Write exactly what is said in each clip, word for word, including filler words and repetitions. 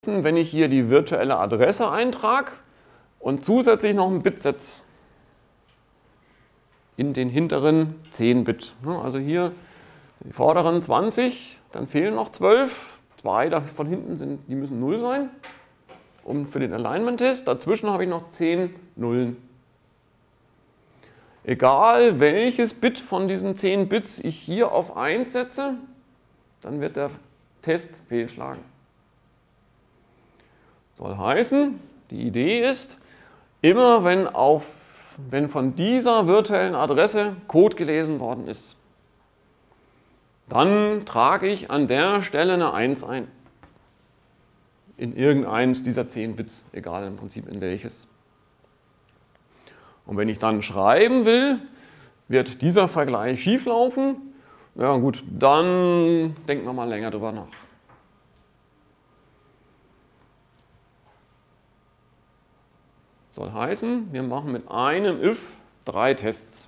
wenn ich hier die virtuelle Adresse eintrage und zusätzlich noch ein Bit setze in den hinteren zehn Bit. Also hier die vorderen zwanzig, dann fehlen noch zwölf. Zwei davon hinten sind, die müssen null sein. Und für den Alignment-Test, dazwischen habe ich noch zehn Nullen. Egal welches Bit von diesen zehn Bits ich hier auf eins setze, dann wird der Test fehlschlagen. Soll heißen, die Idee ist, immer wenn, auf, wenn von dieser virtuellen Adresse Code gelesen worden ist, dann trage ich an der Stelle eine eins ein. In irgendeines dieser zehn Bits, egal im Prinzip in welches. Und wenn ich dann schreiben will, wird dieser Vergleich schief laufen. Ja gut, dann denken wir mal länger drüber nach. Soll heißen, wir machen mit einem if drei Tests.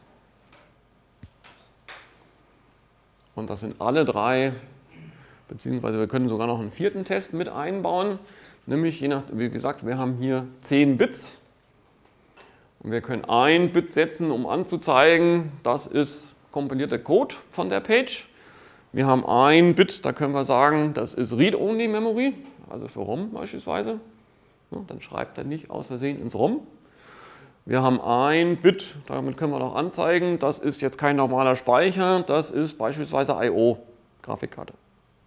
Und das sind alle drei, beziehungsweise wir können sogar noch einen vierten Test mit einbauen. Nämlich, je nach, wie gesagt, wir haben hier zehn Bits. Und wir können ein Bit setzen, um anzuzeigen, das ist kompilierter Code von der Page. Wir haben ein Bit, da können wir sagen, das ist Read-Only-Memory, also für ROM beispielsweise. Dann schreibt er nicht aus Versehen ins ROM. Wir haben ein Bit, damit können wir noch anzeigen, das ist jetzt kein normaler Speicher, das ist beispielsweise I O, Grafikkarte.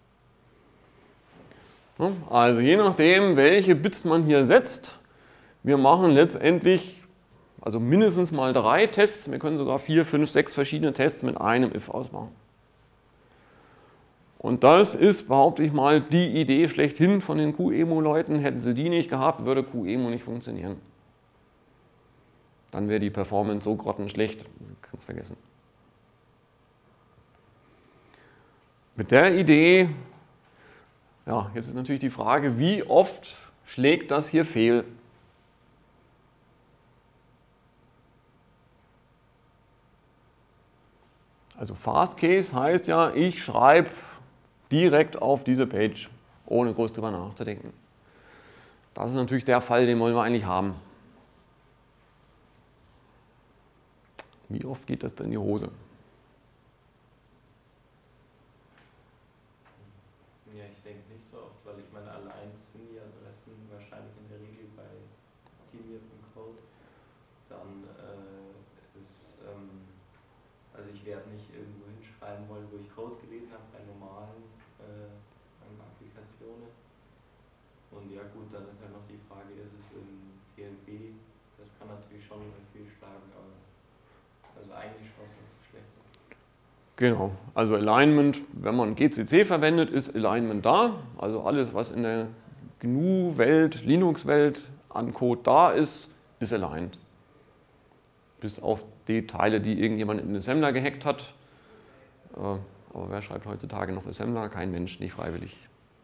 Also je nachdem, welche Bits man hier setzt, wir machen letztendlich also mindestens mal drei Tests, wir können sogar vier, fünf, sechs verschiedene Tests mit einem if ausmachen. Und das ist, behaupte ich mal, die Idee schlechthin von den QEMU-Leuten. Hätten sie die nicht gehabt, würde QEMU nicht funktionieren. Dann wäre die Performance so grottenschlecht, kannst vergessen. Mit der Idee, ja, jetzt ist natürlich die Frage, wie oft schlägt das hier fehl? Also Fast Case heißt ja, ich schreibe direkt auf diese Page, ohne groß drüber nachzudenken. Das ist natürlich der Fall, den wollen wir eigentlich haben. Wie oft geht das denn in die Hose? Ja, ich denke nicht so oft, weil ich meine, alle eins sind die Adressen wahrscheinlich in der Regel bei optimiertem Code. Dann äh, ist, ähm, also ich werde nicht irgendwo hinschreiben wollen, wo ich Code gelesen habe, bei normalen äh, Applikationen. Und ja gut, dann ist halt noch die Frage, ist es in T L B? Das kann natürlich schon fehlschlagen, aber also eigentlich schaut es nicht so schlecht aus. Genau, also Alignment, wenn man G C C verwendet, ist Alignment da. Also alles, was in der G N U-Welt, Linux-Welt an Code da ist, ist aligned. Bis auf die Teile, die irgendjemand in den Assembler gehackt hat. Aber wer schreibt heutzutage noch Assembler? Kein Mensch, nicht freiwillig.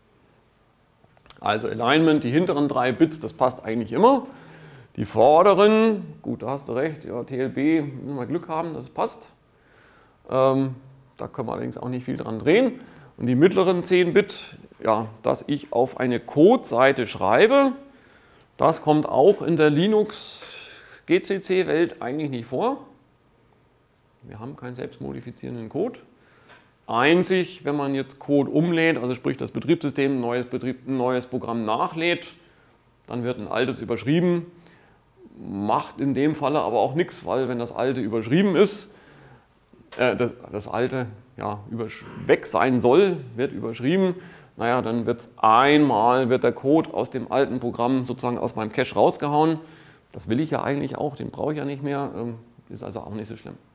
Also Alignment, die hinteren drei Bits, das passt eigentlich immer. Die vorderen, gut, da hast du recht, ja, T L B, müssen wir Glück haben, dass es passt. Ähm, da können wir allerdings auch nicht viel dran drehen. Und die mittleren zehn Bit, ja, dass ich auf eine Code-Seite schreibe, das kommt auch in der Linux-G C C-Welt eigentlich nicht vor. Wir haben keinen selbstmodifizierenden Code. Einzig, wenn man jetzt Code umlädt, also sprich das Betriebssystem ein neues, Betrieb, ein neues Programm nachlädt, dann wird ein altes überschrieben. Macht in dem Falle aber auch nichts, weil wenn das alte überschrieben ist, äh, das, das alte ja, weg sein soll, wird überschrieben, naja, dann wird es einmal, wird der Code aus dem alten Programm sozusagen aus meinem Cache rausgehauen. Das will ich ja eigentlich auch, den brauche ich ja nicht mehr, ähm, ist also auch nicht so schlimm.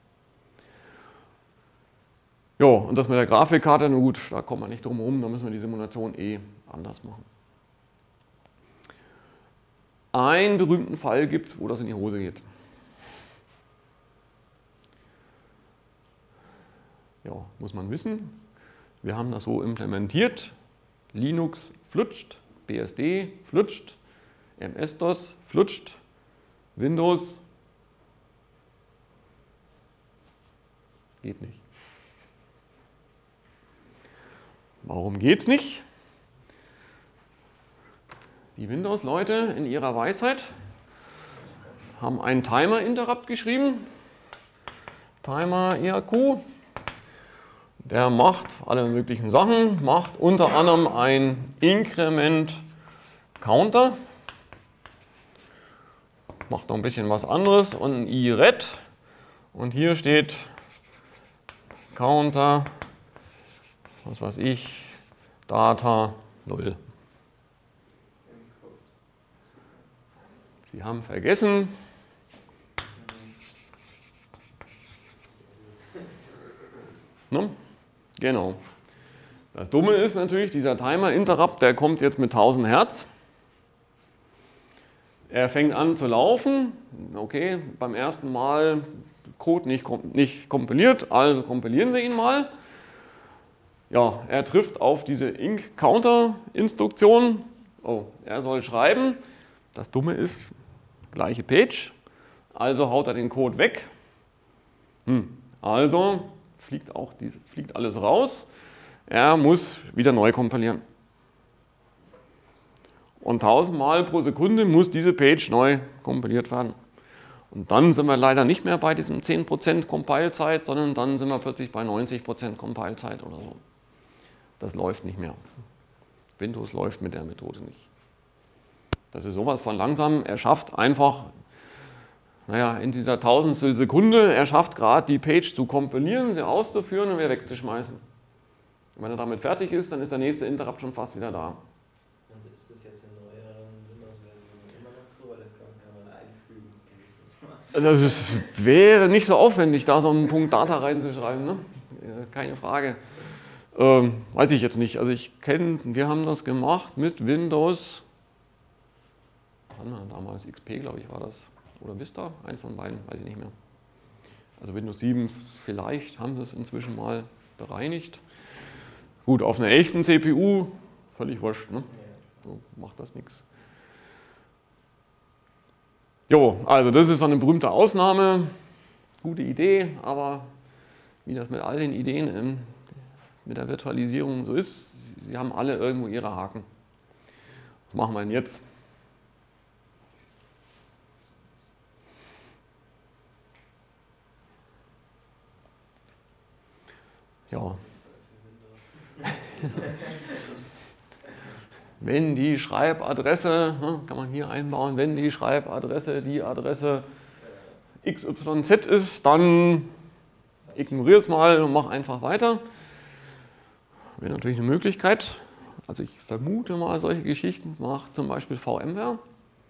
Jo, und das mit der Grafikkarte, na gut, da kommt man nicht drum herum, da müssen wir die Simulation eh anders machen. Einen berühmten Fall gibt es, wo das in die Hose geht. Ja, muss man wissen. Wir haben das so implementiert. Linux flutscht, B S D flutscht, M S-DOS flutscht, Windows geht nicht. Warum geht es nicht? Die Windows-Leute in ihrer Weisheit haben einen Timer-Interrupt geschrieben. Timer I R Q. Der macht alle möglichen Sachen, macht unter anderem ein Increment Counter, macht noch ein bisschen was anderes und ein I R E D. Und hier steht Counter, was weiß ich, Data null. Sie haben vergessen, ne? Genau. Das Dumme ist natürlich, dieser Timer-Interrupt, der kommt jetzt mit tausend Hertz. Er fängt an zu laufen. Okay, beim ersten Mal Code nicht, nicht kompiliert, also kompilieren wir ihn mal. Ja, er trifft auf diese Inc-Counter-Instruktion. Oh, er soll schreiben. Das Dumme ist, gleiche Page. Also haut er den Code weg. Hm. Also fliegt, auch diese, fliegt alles raus. Er muss wieder neu kompilieren. Und tausendmal pro Sekunde muss diese Page neu kompiliert werden. Und dann sind wir leider nicht mehr bei diesem zehn Prozent Compile-Zeit, sondern dann sind wir plötzlich bei neunzig Prozent Compile-Zeit oder so. Das läuft nicht mehr. Windows läuft mit der Methode nicht. Das ist sowas von langsam. Er schafft einfach, naja, in dieser Tausendstel Sekunde, er schafft gerade die Page zu kompilieren, sie auszuführen und wieder wegzuschmeißen. Und wenn er damit fertig ist, dann ist der nächste Interrupt schon fast wieder da. Und ist das jetzt in neueren Windows-Versionen immer noch so? Weil das kann man einfügen. Also es wäre nicht so aufwendig, da so einen Punkt Data reinzuschreiben, ne? Keine Frage. Ähm, weiß ich jetzt nicht. Also ich kenne, wir haben das gemacht mit Windows, damals X P, glaube ich, war das. Oder Vista, ein von beiden, weiß ich nicht mehr. Also Windows sieben, vielleicht haben sie es inzwischen mal bereinigt. Gut, auf einer echten C P U, völlig wurscht, ne? So macht das nichts. Jo, also das ist so eine berühmte Ausnahme. Gute Idee, aber wie das mit all den Ideen in, mit der Virtualisierung so ist, sie haben alle irgendwo ihre Haken. Was machen wir denn jetzt? Ja. Wenn die Schreibadresse, kann man hier einbauen, wenn die Schreibadresse die Adresse X Y Z ist, dann ignoriere es mal und mach einfach weiter. Wäre natürlich eine Möglichkeit. Also ich vermute mal, solche Geschichten macht zum Beispiel VMware.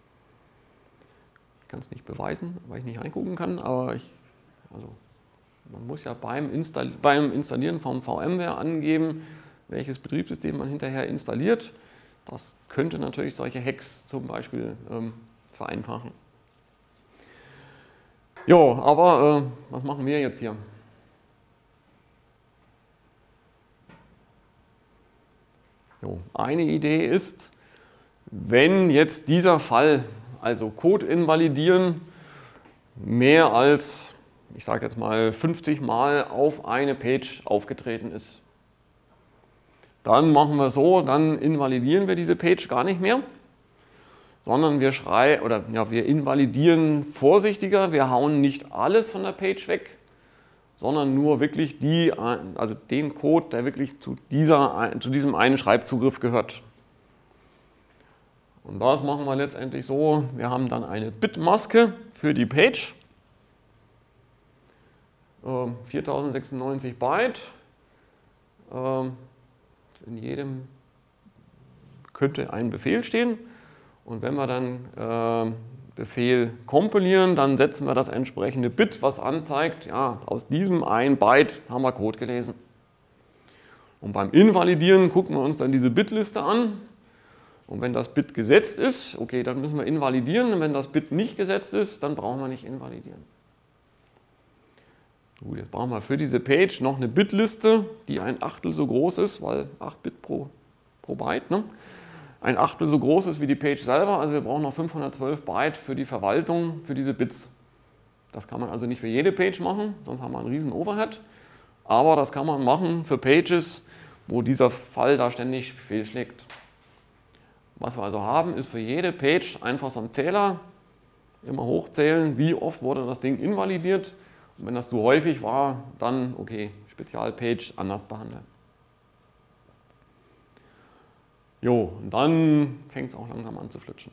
Ich kann es nicht beweisen, weil ich nicht reingucken kann, aber ich, also man muss ja beim, Install beim Installieren von VMware angeben, welches Betriebssystem man hinterher installiert. Das könnte natürlich solche Hacks zum Beispiel ähm, vereinfachen. Jo, aber äh, was machen wir jetzt hier? Jo, eine Idee ist, wenn jetzt dieser Fall, also Code invalidieren, mehr als, ich sage jetzt mal, fünfzig Mal auf eine Page aufgetreten ist. Dann machen wir so, dann invalidieren wir diese Page gar nicht mehr, sondern wir schreien, oder ja, wir invalidieren vorsichtiger, wir hauen nicht alles von der Page weg, sondern nur wirklich die, also den Code, der wirklich zu, dieser, zu diesem einen Schreibzugriff gehört. Und das machen wir letztendlich so, wir haben dann eine Bitmaske für die Page, viertausendsechsundneunzig Byte, in jedem könnte ein Befehl stehen und wenn wir dann Befehl kompilieren, dann setzen wir das entsprechende Bit, was anzeigt, ja, aus diesem ein Byte haben wir Code gelesen. Und beim Invalidieren gucken wir uns dann diese Bitliste an und wenn das Bit gesetzt ist, okay, dann müssen wir invalidieren und wenn das Bit nicht gesetzt ist, dann brauchen wir nicht invalidieren. Gut, jetzt brauchen wir für diese Page noch eine Bitliste, die ein Achtel so groß ist, weil acht Bit pro, pro Byte, ne? Ein Achtel so groß ist wie die Page selber, also wir brauchen noch fünfhundertzwölf Byte für die Verwaltung, für diese Bits. Das kann man also nicht für jede Page machen, sonst haben wir einen riesen Overhead, aber das kann man machen für Pages, wo dieser Fall da ständig fehlschlägt. Was wir also haben, ist für jede Page einfach so ein Zähler, immer hochzählen, wie oft wurde das Ding invalidiert. Und wenn das zu häufig war, dann okay, Spezialpage anders behandeln. Jo, und dann fängt es auch langsam an zu flutschen.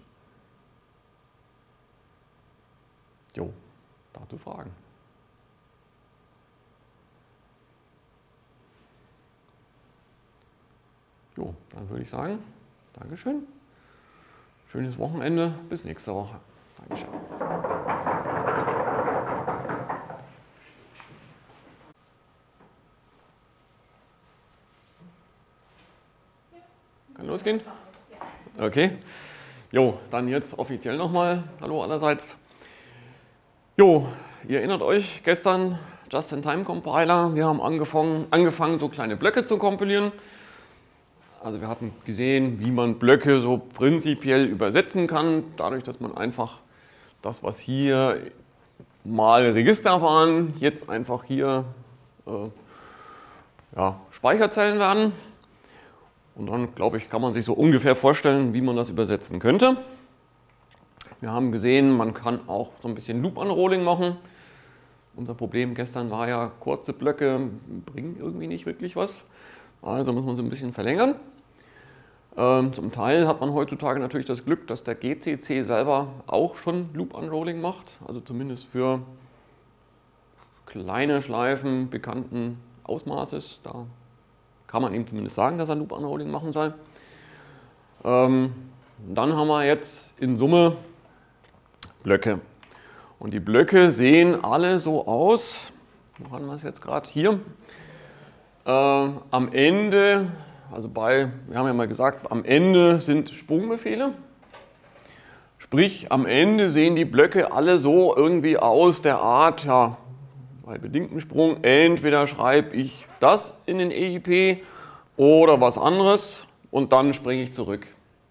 Jo, dazu Fragen. Jo, dann würde ich sagen, Dankeschön. Schönes Wochenende, bis nächste Woche. Dankeschön. Kann losgehen? Okay. Jo, dann jetzt offiziell nochmal. Hallo allerseits. Jo, ihr erinnert euch, gestern Just-in-Time-Compiler. Wir haben angefangen, angefangen, so kleine Blöcke zu kompilieren. Also wir hatten gesehen, wie man Blöcke so prinzipiell übersetzen kann, dadurch, dass man einfach das, was hier mal Register waren, jetzt einfach hier äh, ja, Speicherzellen werden. Und dann, glaube ich, kann man sich so ungefähr vorstellen, wie man das übersetzen könnte. Wir haben gesehen, man kann auch so ein bisschen Loop-Unrolling machen. Unser Problem gestern war ja, kurze Blöcke bringen irgendwie nicht wirklich was. Also muss man sie ein bisschen verlängern. Ähm, zum Teil hat man heutzutage natürlich das Glück, dass der G C C selber auch schon Loop-Unrolling macht. Also zumindest für kleine Schleifen bekannten Ausmaßes. Da kann man ihm zumindest sagen, dass er Loop-Unrolling machen soll. Ähm, dann haben wir jetzt in Summe Blöcke. Und die Blöcke sehen alle so aus. Wo haben wir es jetzt gerade? Hier. Äh, am Ende, also bei, wir haben ja mal gesagt, am Ende sind Sprungbefehle. Sprich, am Ende sehen die Blöcke alle so irgendwie aus der Art, ja, bei bedingtem Sprung, entweder schreibe ich das in den E I P oder was anderes und dann springe ich zurück.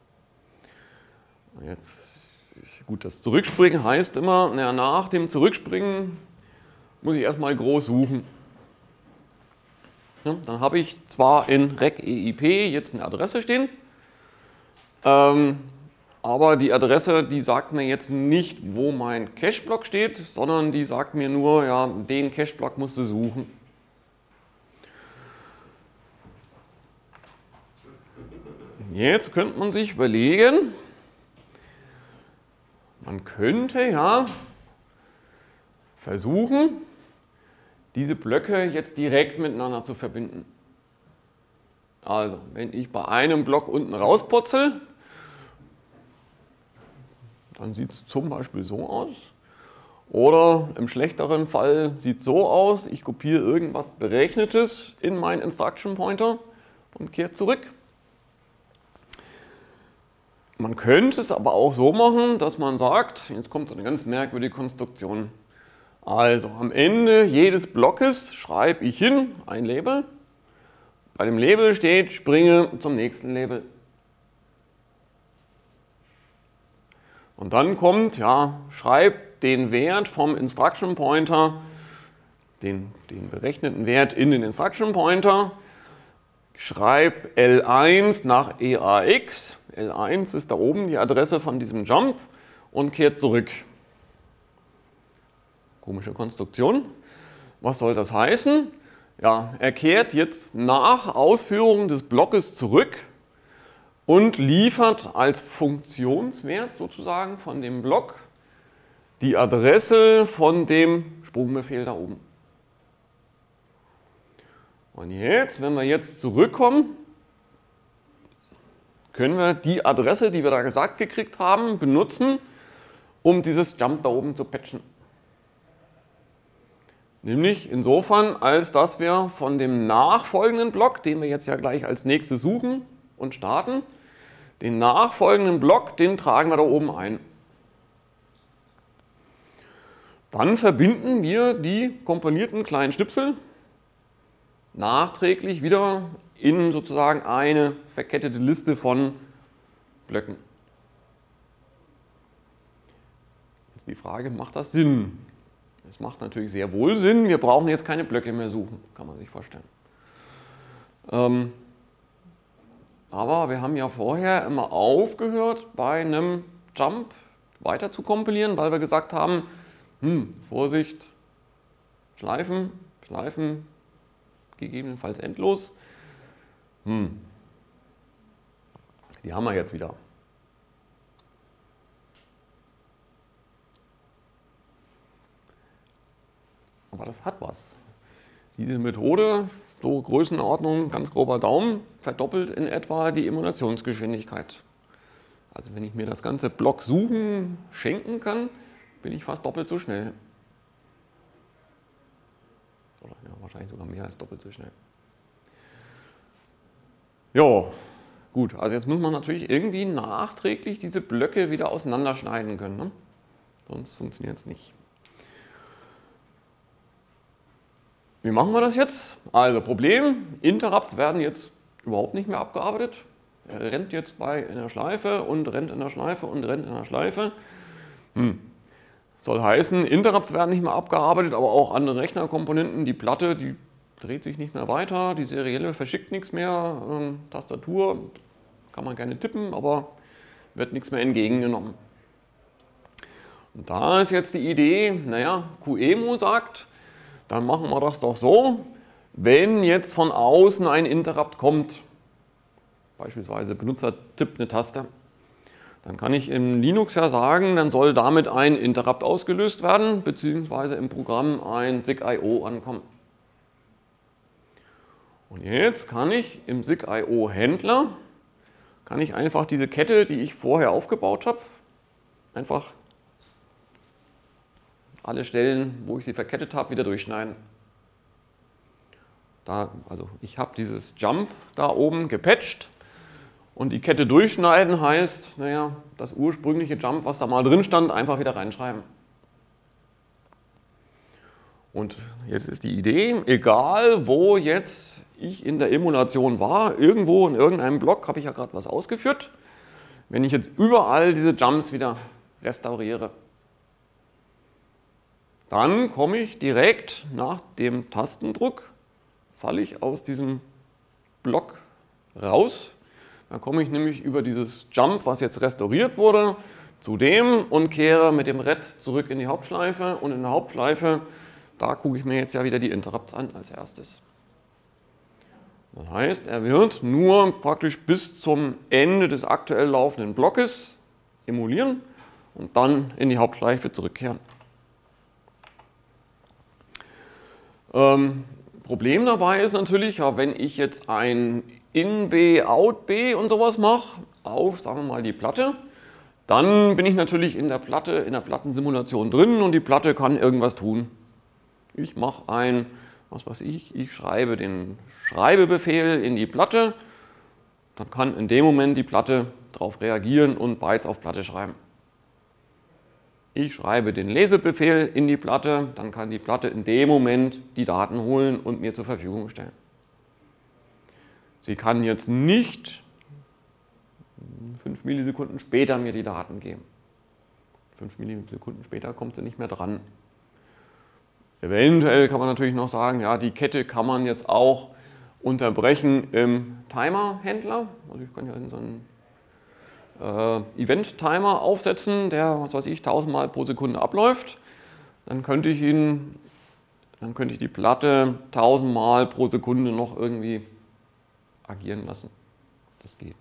Jetzt, gut, das Zurückspringen heißt immer, na, nach dem Zurückspringen muss ich erstmal groß suchen. Ja, dann habe ich zwar in rec E I P jetzt eine Adresse stehen, ähm, aber die Adresse, die sagt mir jetzt nicht, wo mein Cache-Block steht, sondern die sagt mir nur, ja, den Cache-Block musst du suchen. Jetzt könnte man sich überlegen, man könnte ja versuchen, diese Blöcke jetzt direkt miteinander zu verbinden. Also, wenn ich bei einem Block unten rausputzel, dann sieht es zum Beispiel so aus. Oder im schlechteren Fall sieht es so aus, ich kopiere irgendwas Berechnetes in meinen Instruction Pointer und kehre zurück. Man könnte es aber auch so machen, dass man sagt, jetzt kommt so eine ganz merkwürdige Konstruktion. Also am Ende jedes Blockes schreibe ich hin ein Label. Bei dem Label steht, springe zum nächsten Label. Und dann kommt, ja, schreib den Wert vom Instruction Pointer, den, den berechneten Wert in den Instruction Pointer, schreib L eins nach E A X, L eins ist da oben die Adresse von diesem Jump und kehrt zurück. Komische Konstruktion. Was soll das heißen? Ja, er kehrt jetzt nach Ausführung des Blockes zurück und liefert als Funktionswert sozusagen von dem Block die Adresse von dem Sprungbefehl da oben. Und jetzt, wenn wir jetzt zurückkommen, können wir die Adresse, die wir da gesagt gekriegt haben, benutzen, um dieses Jump da oben zu patchen. Nämlich insofern, als dass wir von dem nachfolgenden Block, den wir jetzt ja gleich als nächstes suchen und starten, den nachfolgenden Block, den tragen wir da oben ein. Dann verbinden wir die kompilierten kleinen Schnipsel nachträglich wieder in sozusagen eine verkettete Liste von Blöcken. Jetzt die Frage, macht das Sinn? Es macht natürlich sehr wohl Sinn, wir brauchen jetzt keine Blöcke mehr suchen, kann man sich vorstellen. Ähm, aber wir haben ja vorher immer aufgehört, bei einem Jump weiter zu kompilieren, weil wir gesagt haben, hm, Vorsicht, Schleifen, Schleifen, gegebenenfalls endlos. Hm. Die haben wir jetzt wieder. Aber das hat was. Diese Methode, so Größenordnung, ganz grober Daumen, verdoppelt in etwa die Emulationsgeschwindigkeit. Also wenn ich mir das ganze Block suchen schenken kann, bin ich fast doppelt so schnell. Oder ja, wahrscheinlich sogar mehr als doppelt so schnell. Ja, gut, also jetzt muss man natürlich irgendwie nachträglich diese Blöcke wieder auseinanderschneiden können, ne? Sonst funktioniert es nicht. Wie machen wir das jetzt? Also Problem, Interrupts werden jetzt überhaupt nicht mehr abgearbeitet. Er rennt jetzt bei einer Schleife und rennt in der Schleife und rennt in der Schleife. Hm. Soll heißen, Interrupts werden nicht mehr abgearbeitet, aber auch andere Rechnerkomponenten. Die Platte, die dreht sich nicht mehr weiter, die Serielle verschickt nichts mehr. Ähm, Tastatur kann man gerne tippen, aber wird nichts mehr entgegengenommen. Und da ist jetzt die Idee, naja, QEMU sagt, dann machen wir das doch so, wenn jetzt von außen ein Interrupt kommt, beispielsweise Benutzer tippt eine Taste, dann kann ich im Linux ja sagen, dann soll damit ein Interrupt ausgelöst werden, beziehungsweise im Programm ein S I G I O ankommen. Und jetzt kann ich im S I G I O-Händler, kann ich einfach diese Kette, die ich vorher aufgebaut habe, einfach alle Stellen, wo ich sie verkettet habe, wieder durchschneiden. Da, also ich habe dieses Jump da oben gepatcht und die Kette durchschneiden heißt, naja, das ursprüngliche Jump, was da mal drin stand, einfach wieder reinschreiben. Und jetzt ist die Idee, egal wo jetzt ich in der Emulation war, irgendwo in irgendeinem Block habe ich ja gerade was ausgeführt, wenn ich jetzt überall diese Jumps wieder restauriere, dann komme ich direkt nach dem Tastendruck, falle ich aus diesem Block raus. Dann komme ich nämlich über dieses Jump, was jetzt restauriert wurde, zu dem und kehre mit dem Red zurück in die Hauptschleife. Und in der Hauptschleife, da gucke ich mir jetzt ja wieder die Interrupts an als erstes. Das heißt, er wird nur praktisch bis zum Ende des aktuell laufenden Blockes emulieren und dann in die Hauptschleife zurückkehren. Ähm, Problem dabei ist natürlich, ja, wenn ich jetzt ein In-B, Out-B und sowas mache, auf, sagen wir mal, die Platte, dann bin ich natürlich in der Platte, in der Plattensimulation drin und die Platte kann irgendwas tun. Ich mache ein, was weiß ich, ich schreibe den Schreibebefehl in die Platte, dann kann in dem Moment die Platte darauf reagieren und Bytes auf Platte schreiben. Ich schreibe den Lesebefehl in die Platte, dann kann die Platte in dem Moment die Daten holen und mir zur Verfügung stellen. Sie kann jetzt nicht fünf Millisekunden später mir die Daten geben. fünf Millisekunden später kommt sie nicht mehr dran. Eventuell kann man natürlich noch sagen, ja, die Kette kann man jetzt auch unterbrechen im Timer-Händler. Also ich kann ja in so einen Äh, Event-Timer aufsetzen, der, was weiß ich, tausendmal pro Sekunde abläuft, dann könnte ich ihn, dann könnte ich die Platte tausendmal pro Sekunde noch irgendwie agieren lassen. Das geht.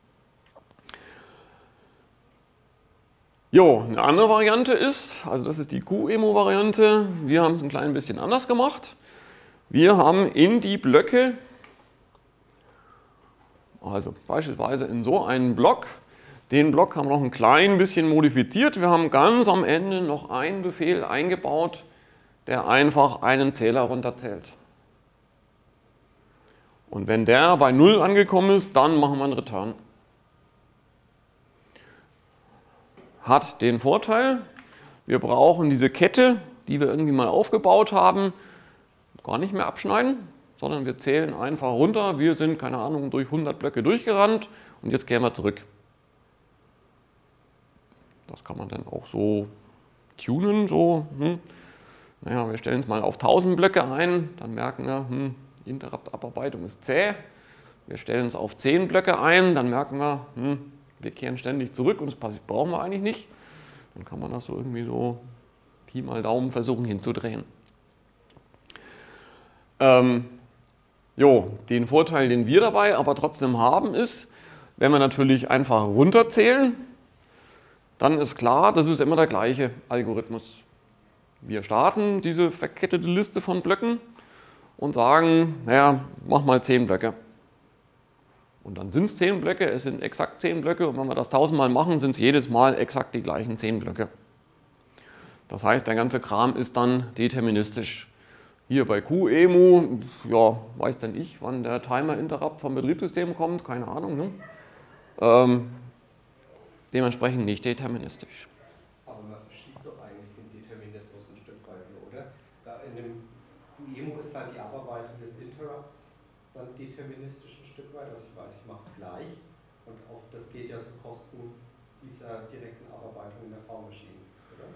Jo, eine andere Variante ist, also das ist die QEMU-Variante, wir haben es ein klein bisschen anders gemacht. Wir haben in die Blöcke, also beispielsweise in so einen Block, den Block haben wir noch ein klein bisschen modifiziert. Wir haben ganz am Ende noch einen Befehl eingebaut, der einfach einen Zähler runterzählt. Und wenn der bei null angekommen ist, dann machen wir einen Return. Hat den Vorteil, wir brauchen diese Kette, die wir irgendwie mal aufgebaut haben, gar nicht mehr abschneiden, sondern wir zählen einfach runter. Wir sind, keine Ahnung, durch hundert Blöcke durchgerannt und jetzt kehren wir zurück. Das kann man dann auch so tunen, so, hm. Naja, wir stellen es mal auf tausend Blöcke ein, dann merken wir, hm, Interrupt-Abarbeitung ist zäh. wir stellen es auf zehn Blöcke ein, dann merken wir, hm, wir kehren ständig zurück und das brauchen wir eigentlich nicht. Dann kann man das so irgendwie so Pi mal Daumen versuchen hinzudrehen. Ähm, jo, den Vorteil, den wir dabei aber trotzdem haben, ist, wenn wir natürlich einfach runterzählen, dann ist klar, das ist immer der gleiche Algorithmus. Wir starten diese verkettete Liste von Blöcken und sagen, naja, mach mal zehn Blöcke. Und dann sind es zehn Blöcke, es sind exakt zehn Blöcke und wenn wir das tausendmal machen, sind es jedes Mal exakt die gleichen zehn Blöcke. Das heißt, der ganze Kram ist dann deterministisch. Hier bei QEMU, ja, weiß denn ich, wann der Timer-Interrupt vom Betriebssystem kommt, keine Ahnung. Ne? Ähm, dementsprechend nicht deterministisch. Aber man verschiebt doch eigentlich den Determinismus ein Stück weit, oder? Da in dem QEMU ist halt die Abarbeitung des Interrupts dann deterministisch ein Stück weit. Also ich weiß, ich mache es gleich und auch das geht ja zu Kosten dieser direkten Abarbeitung in der V-Maschine, oder?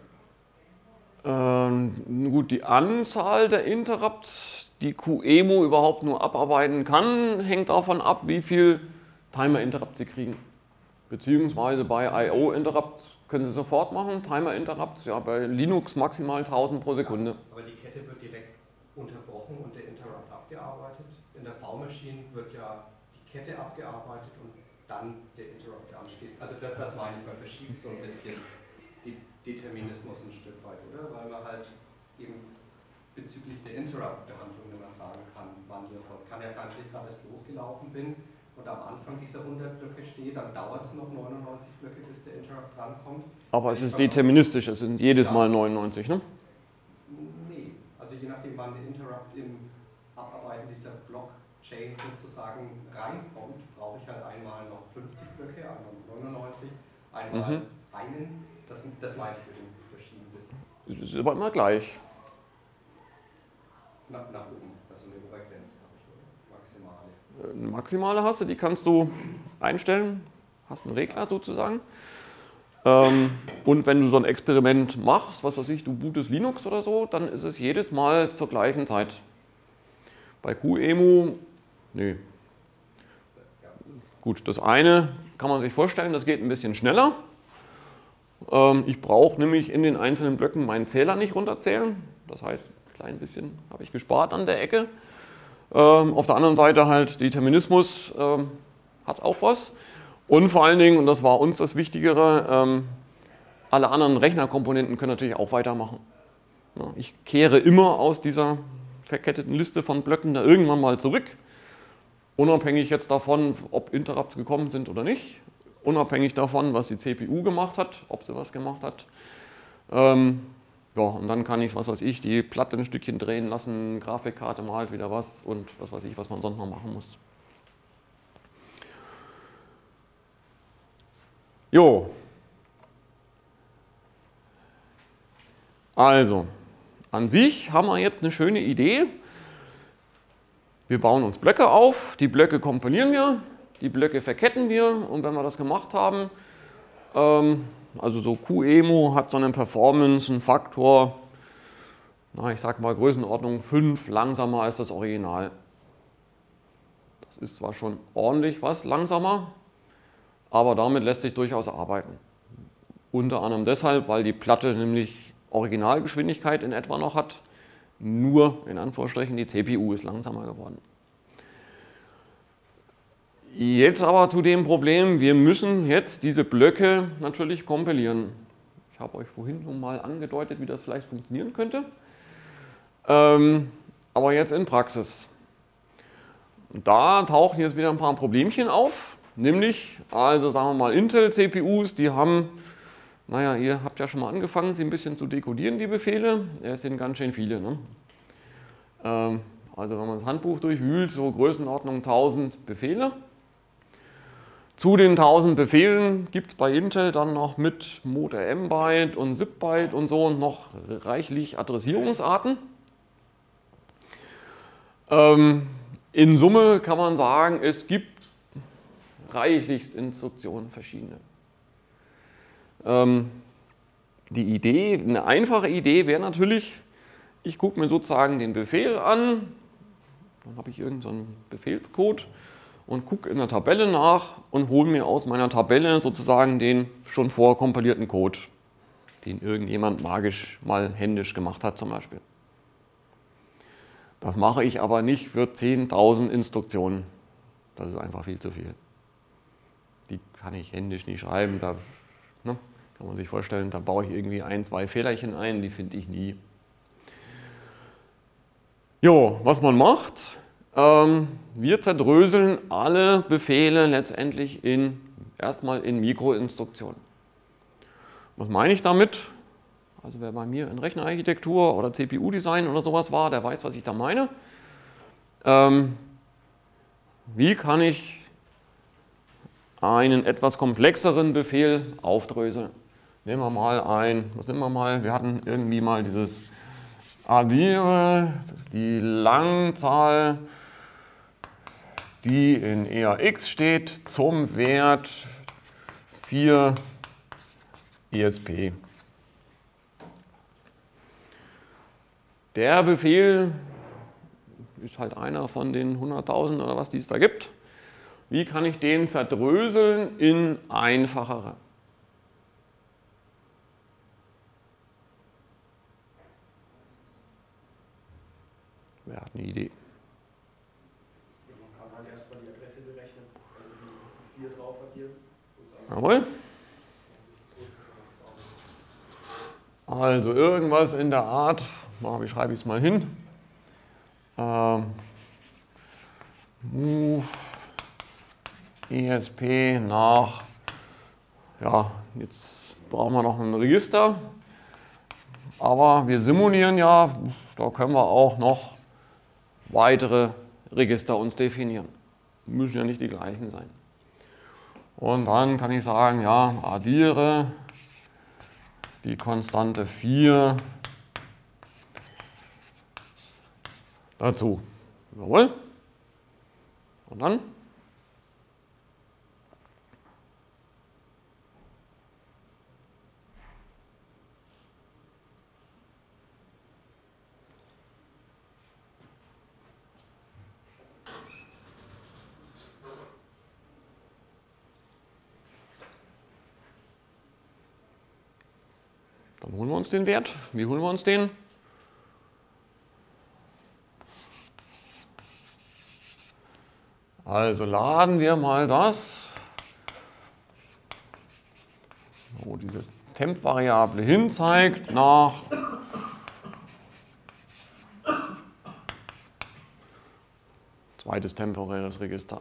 Ähm, gut, die Anzahl der Interrupts, die QEMU überhaupt nur abarbeiten kann, hängt davon ab, wie viel Timer-Interrupt Sie kriegen. Beziehungsweise bei I O-Interrupts können Sie sofort machen, Timer-Interrupts, ja, bei Linux maximal tausend pro Sekunde. Ja, aber die Kette wird direkt unterbrochen und der Interrupt abgearbeitet. In der V-Maschine wird ja die Kette abgearbeitet und dann der Interrupt, der ansteht. Also das, das meine ich, man verschiebt so ein bisschen den Determinismus ein Stück weit, oder? Weil man halt eben bezüglich der Interrupt-Behandlung immer sagen kann, wann die erfolgt. Kann ja sein, dass ich gerade erst losgelaufen bin und am Anfang dieser hundert Blöcke steht, dann dauert es noch neunundneunzig Blöcke, bis der Interrupt rankommt. Aber es ist deterministisch, es sind jedes Mal neunundneunzig, ne? Nee, also je nachdem, wann der Interrupt im Abarbeiten dieser Blockchain sozusagen reinkommt, brauche ich halt einmal noch fünfzig Blöcke, einmal neunundneunzig, einmal Mhm. einen. Das, das meine ich mit dem verschiedenen bisschen. Es ist aber immer gleich. Nach, nach oben, also eine Obergrenze habe ich, oder? Maximale. Eine maximale hast du, die kannst du einstellen, hast einen Regler sozusagen. Ähm, und wenn du so ein Experiment machst, was weiß ich, du bootest Linux oder so, dann ist es jedes Mal zur gleichen Zeit. Bei QEMU, nee. Gut, das eine kann man sich vorstellen, das geht ein bisschen schneller. Ähm, ich brauche nämlich in den einzelnen Blöcken meinen Zähler nicht runterzählen. Das heißt, ein klein bisschen habe ich gespart an der Ecke. Ähm, auf der anderen Seite halt Determinismus ähm, hat auch was. Und vor allen Dingen, und das war uns das Wichtigere, ähm, alle anderen Rechnerkomponenten können natürlich auch weitermachen. Ja, ich kehre immer aus dieser verketteten Liste von Blöcken da irgendwann mal zurück. Unabhängig jetzt davon, ob Interrupts gekommen sind oder nicht. Unabhängig davon, was die C P U gemacht hat, ob sie was gemacht hat. Ähm, ja, und dann kann ich, was weiß ich, die Platte ein Stückchen drehen lassen, Grafikkarte malt wieder was und was weiß ich, was man sonst noch machen muss. Jo. Also, an sich haben wir jetzt eine schöne Idee. Wir bauen uns Blöcke auf, die Blöcke kompilieren wir, die Blöcke verketten wir und wenn wir das gemacht haben, ähm, also so QEMU hat so eine Performance, einen Faktor, na, ich sag mal Größenordnung fünf langsamer als das Original. Das ist zwar schon ordentlich was langsamer, aber damit lässt sich durchaus arbeiten. Unter anderem deshalb, weil die Platte nämlich Originalgeschwindigkeit in etwa noch hat, nur in Anführungsstrichen die C P U ist langsamer geworden. Jetzt aber zu dem Problem, wir müssen jetzt diese Blöcke natürlich kompilieren. Ich habe euch vorhin schon mal angedeutet, wie das vielleicht funktionieren könnte. Ähm, aber jetzt in Praxis. Und da tauchen jetzt wieder ein paar Problemchen auf, nämlich, also sagen wir mal Intel-C P Us, die haben, naja, ihr habt ja schon mal angefangen, sie ein bisschen zu dekodieren, die Befehle. Es sind ganz schön viele. Ne? Ähm, also wenn man das Handbuch durchwühlt, so Größenordnung tausend Befehle. Zu den tausend Befehlen gibt es bei Intel dann noch mit Mod-R M-Byte und Zip-Byte und so noch reichlich Adressierungsarten. Ähm, in Summe kann man sagen, es gibt reichlichst Instruktionen, verschiedene. Ähm, die Idee, eine einfache Idee wäre natürlich, ich gucke mir sozusagen den Befehl an, dann habe ich irgendeinen so Befehlscode und gucke in der Tabelle nach und hole mir aus meiner Tabelle sozusagen den schon vorkompilierten Code, den irgendjemand magisch mal händisch gemacht hat zum Beispiel. Das mache ich aber nicht für zehntausend Instruktionen. Das ist einfach viel zu viel. Die kann ich händisch nicht schreiben. Da, ne, kann man sich vorstellen, da baue ich irgendwie ein, zwei Fehlerchen ein, die finde ich nie. Jo, was man macht, ähm, wir zerdröseln alle Befehle letztendlich in, erstmal in Mikroinstruktionen. Was meine ich damit? Also wer bei mir in Rechnerarchitektur oder C P U-Design oder sowas war, der weiß, was ich da meine. Ähm, wie kann ich einen etwas komplexeren Befehl aufdröseln? Nehmen wir mal ein, was nehmen wir mal? Wir hatten irgendwie mal dieses addiere die Langzahl, die in E A X steht, zum Wert vier E S P. Der Befehl ist halt einer von den hunderttausend oder was die es da gibt. Wie kann ich den zerdröseln in einfachere? Wer hat eine Idee? Man kann halt erstmal die Adresse berechnen, die vier drauf addieren. Jawohl. Also irgendwas in der Art, wie schreibe ich es mal hin? Ähm, move E S P nach, ja, jetzt brauchen wir noch ein Register, aber wir simulieren ja, da können wir auch noch weitere Register uns definieren. Müssen ja nicht die gleichen sein. Und dann kann ich sagen, ja, addiere die Konstante vier dazu. Jawohl. Und dann? Dann holen wir uns den Wert. Wie holen wir uns den? Also laden wir mal das, wo diese Temp-Variable hin zeigt, nach zweites temporäres Register.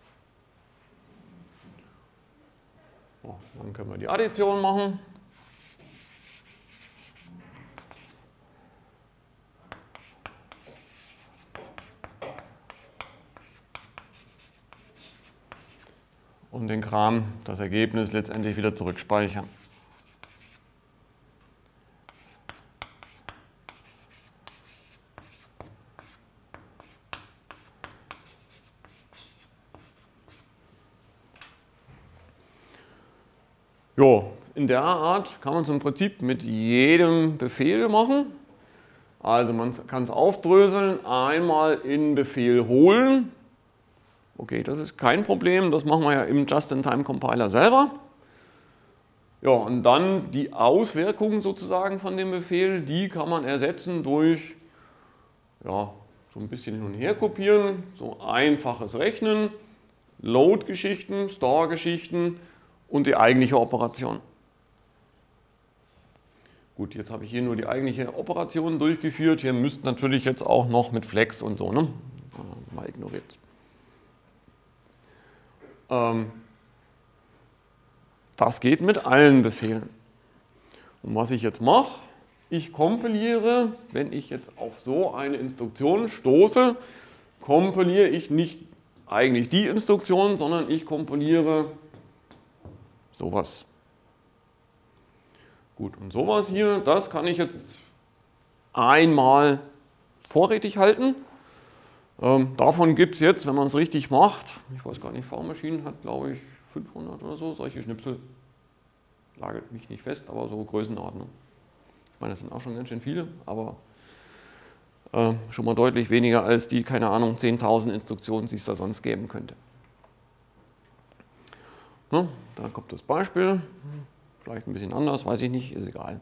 So, dann können wir die Addition machen. Und den Kram, das Ergebnis letztendlich wieder zurückspeichern. Jo, in der Art kann man es im Prinzip mit jedem Befehl machen. Also man kann es aufdröseln, einmal in Befehl holen. Okay, das ist kein Problem, das machen wir ja im Just-in-Time-Compiler selber. Ja, und dann die Auswirkungen sozusagen von dem Befehl, die kann man ersetzen durch, ja, so ein bisschen hin und her kopieren, so einfaches Rechnen, Load-Geschichten, Store-Geschichten und die eigentliche Operation. Gut, jetzt habe ich hier nur die eigentliche Operation durchgeführt, hier müsste natürlich jetzt auch noch mit Flex und so, ne? Mal ignoriert. Das geht mit allen Befehlen. Und was ich jetzt mache, ich kompiliere, wenn ich jetzt auf so eine Instruktion stoße, kompiliere ich nicht eigentlich die Instruktion, sondern ich kompiliere sowas. Gut, und sowas hier, das kann ich jetzt einmal vorrätig halten. Ähm, davon gibt es jetzt, wenn man es richtig macht, ich weiß gar nicht, V-Machine hat glaube ich fünfhundert oder so, solche Schnipsel, lagert mich nicht fest, aber so Größenordnung. Ich meine, das sind auch schon ganz schön viele, aber äh, schon mal deutlich weniger als die, keine Ahnung, zehntausend Instruktionen, die es da sonst geben könnte. Ne? Da kommt das Beispiel. Vielleicht ein bisschen anders, weiß ich nicht, ist egal.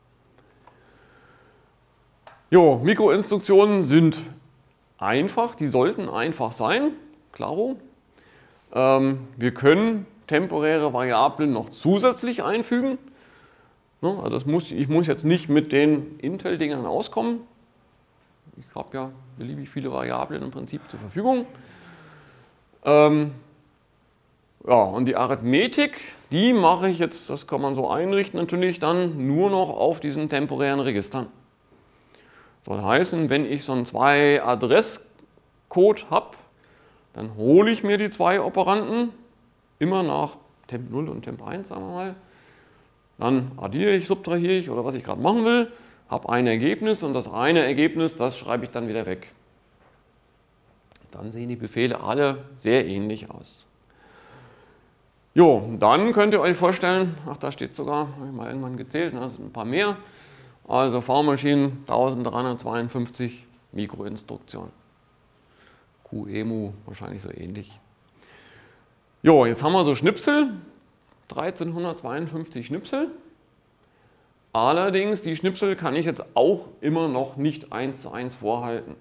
Jo, Mikroinstruktionen sind einfach, die sollten einfach sein, klaro. Ähm, wir können temporäre Variablen noch zusätzlich einfügen. Ne? Also das muss, ich muss jetzt nicht mit den Intel-Dingern auskommen. Ich habe ja beliebig viele Variablen im Prinzip zur Verfügung. Ähm, ja, und die Arithmetik, die mache ich jetzt, das kann man so einrichten, natürlich dann nur noch auf diesen temporären Registern. Soll heißen, wenn ich so einen zwei Adresscode habe, dann hole ich mir die zwei Operanten immer nach Temp null und Temp eins, sagen wir mal. Dann addiere ich, subtrahiere ich oder was ich gerade machen will, habe ein Ergebnis und das eine Ergebnis, das schreibe ich dann wieder weg. Dann sehen die Befehle alle sehr ähnlich aus. Jo, dann könnt ihr euch vorstellen, ach da steht sogar, habe ich mal irgendwann gezählt, das sind ein paar mehr. Also V-Maschinen eintausenddreihundertzweiundfünfzig Mikroinstruktionen. Q E M U wahrscheinlich so ähnlich. Jo, jetzt haben wir so Schnipsel, dreizehnhundertzweiundfünfzig Schnipsel. Allerdings, die Schnipsel kann ich jetzt auch immer noch nicht eins zu eins vorhalten.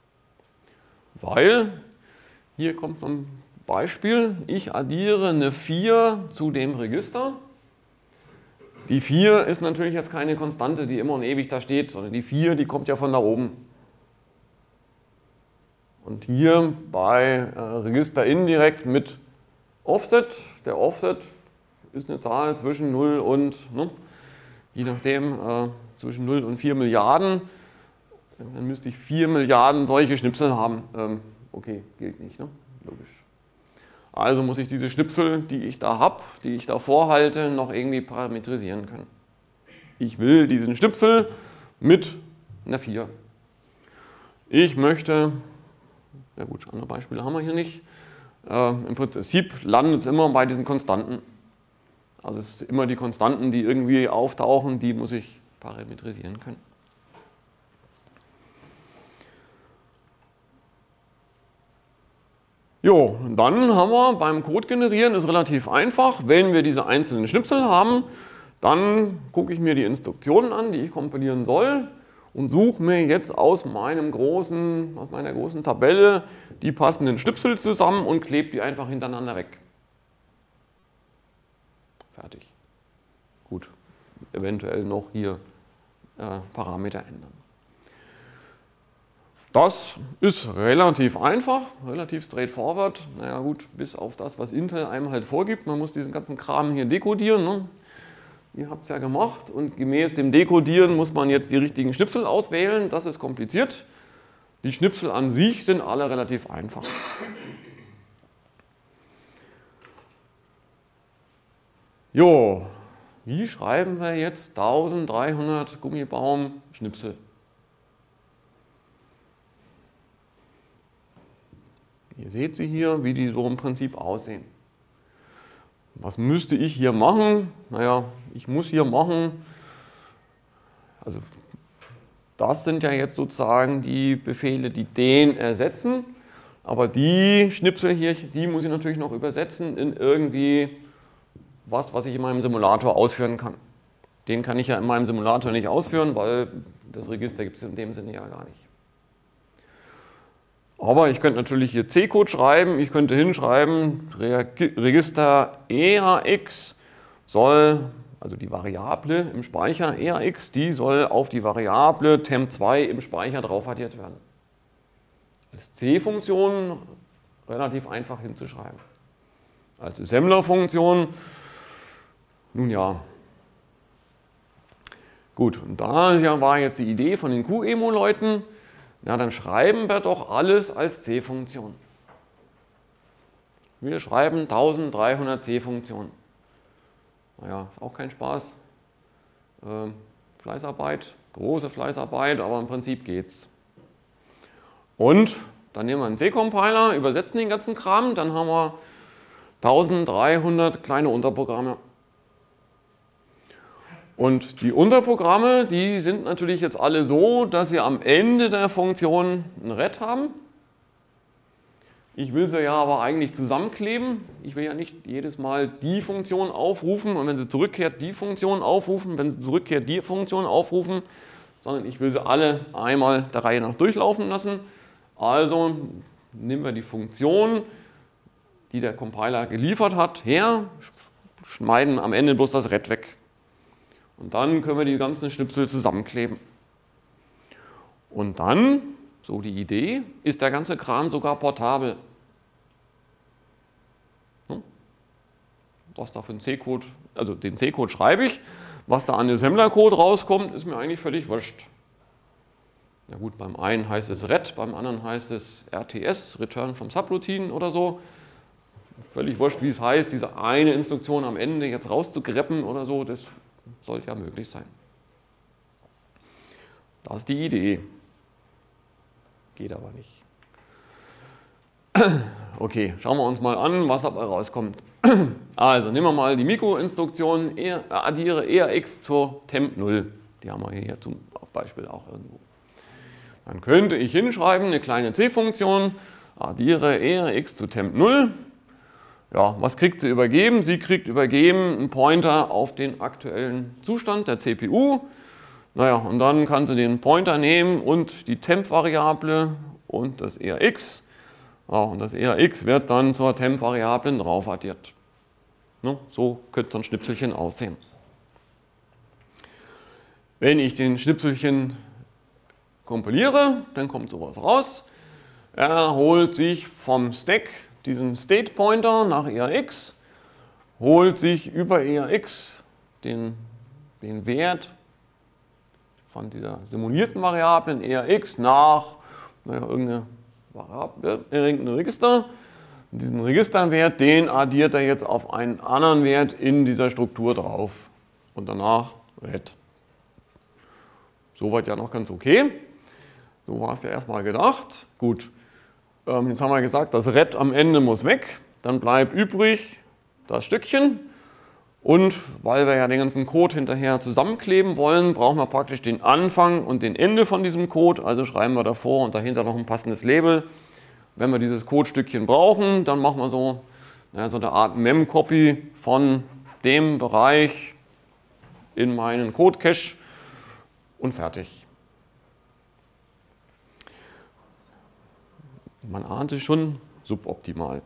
Weil, hier kommt so ein Beispiel, ich addiere eine vier zu dem Register. Die vier ist natürlich jetzt keine Konstante, die immer und ewig da steht, sondern die vier, die kommt ja von da oben. Und hier bei äh, Register indirekt mit Offset, der Offset ist eine Zahl zwischen null und, ne, je nachdem, äh, zwischen null und vier Milliarden. Dann müsste ich vier Milliarden solche Schnipsel haben. Ähm, okay, gilt nicht, ne? Logisch. Also muss ich diese Schnipsel, die ich da habe, die ich da vorhalte, noch irgendwie parametrisieren können. Ich will diesen Schnipsel mit einer vier. Ich möchte, ja gut, andere Beispiele haben wir hier nicht. Äh, Im Prinzip landet es immer bei diesen Konstanten. Also es sind immer die Konstanten, die irgendwie auftauchen, die muss ich parametrisieren können. Jo, dann haben wir beim Code generieren, ist relativ einfach. Wenn wir diese einzelnen Schnipsel haben, dann gucke ich mir die Instruktionen an, die ich kompilieren soll und suche mir jetzt aus, meinem großen, aus meiner großen Tabelle die passenden Schnipsel zusammen und klebe die einfach hintereinander weg. Fertig. Gut, eventuell noch hier äh, Parameter ändern. Das ist relativ einfach, relativ straightforward. Naja gut, bis auf das, was Intel einem halt vorgibt. Man muss diesen ganzen Kram hier dekodieren. Ne? Ihr habt es ja gemacht und gemäß dem Dekodieren muss man jetzt die richtigen Schnipsel auswählen. Das ist kompliziert. Die Schnipsel an sich sind alle relativ einfach. Jo, wie schreiben wir jetzt eintausenddreihundert Gummibaum-Schnipsel? Ihr seht sie hier, wie die so im Prinzip aussehen. Was müsste ich hier machen? Naja, ich muss hier machen, also das sind ja jetzt sozusagen die Befehle, die den ersetzen, aber die Schnipsel hier, die muss ich natürlich noch übersetzen in irgendwie was, was ich in meinem Simulator ausführen kann. Den kann ich ja in meinem Simulator nicht ausführen, weil das Register gibt es in dem Sinne ja gar nicht. Aber ich könnte natürlich hier C-Code schreiben, ich könnte hinschreiben, Register E A X soll, also die Variable im Speicher E A X, die soll auf die Variable temp zwei im Speicher drauf addiert werden. Als C-Funktion relativ einfach hinzuschreiben. Als Assembler-Funktion, nun ja. Gut, und da war jetzt die Idee von den Q E M U-Leuten, na, dann schreiben wir doch alles als C-Funktion. Wir schreiben eintausenddreihundert C-Funktionen. Naja, ist auch kein Spaß. Ähm, Fleißarbeit, große Fleißarbeit, aber im Prinzip geht's. Und dann nehmen wir einen C-Compiler, übersetzen den ganzen Kram, dann haben wir eintausenddreihundert kleine Unterprogramme. Und die Unterprogramme, die sind natürlich jetzt alle so, dass sie am Ende der Funktion ein Ret haben. Ich will sie ja aber eigentlich zusammenkleben. Ich will ja nicht jedes Mal die Funktion aufrufen und wenn sie zurückkehrt, die Funktion aufrufen, wenn sie zurückkehrt, die Funktion aufrufen, sondern ich will sie alle einmal der Reihe nach durchlaufen lassen. Also nehmen wir die Funktion, die der Compiler geliefert hat, her, schneiden am Ende bloß das Red weg. Und dann können wir die ganzen Schnipsel zusammenkleben. Und dann, so die Idee, ist der ganze Kram sogar portabel. Was da für ein C-Code, also den C-Code schreibe ich, was da an Assembler-Code rauskommt, ist mir eigentlich völlig wurscht. Ja gut, beim einen heißt es Ret, beim anderen heißt es R T S, Return from Subroutine oder so. Völlig wurscht, wie es heißt, diese eine Instruktion am Ende jetzt rauszugreppen oder so, das sollte ja möglich sein. Das ist die Idee. Geht aber nicht. Okay, schauen wir uns mal an, was dabei rauskommt. Also nehmen wir mal die Mikroinstruktion, addiere E R X zur temp null. Die haben wir hier zum Beispiel auch irgendwo. Dann könnte ich hinschreiben, eine kleine C-Funktion, addiere E R X zu temp null. Ja, was kriegt sie übergeben? Sie kriegt übergeben einen Pointer auf den aktuellen Zustand der C P U. Naja, und dann kann sie den Pointer nehmen und die Temp-Variable und das E R X. Ja, und das E R X wird dann zur Temp-Variablen drauf addiert. Ne, so könnte so ein Schnipselchen aussehen. Wenn ich den Schnipselchen kompiliere, dann kommt sowas raus. Er holt sich vom Stack diesen State Pointer nach E R X, holt sich über E R X den, den Wert von dieser simulierten Variable in E R X nach naja, irgendeine Variable, irgendein Register. Diesen Registerwert, den addiert er jetzt auf einen anderen Wert in dieser Struktur drauf. Und danach Red. Soweit ja noch ganz okay. So war es ja erstmal gedacht. Gut, ähm, jetzt haben wir gesagt, das Red am Ende muss weg. Dann bleibt übrig das Stückchen. Und weil wir ja den ganzen Code hinterher zusammenkleben wollen, brauchen wir praktisch den Anfang und den Ende von diesem Code. Also schreiben wir davor und dahinter noch ein passendes Label. Wenn wir dieses Codestückchen brauchen, dann machen wir so, ja, so eine Art Mem-Copy von dem Bereich in meinen Code-Cache und fertig. Man ahnt es schon, suboptimal.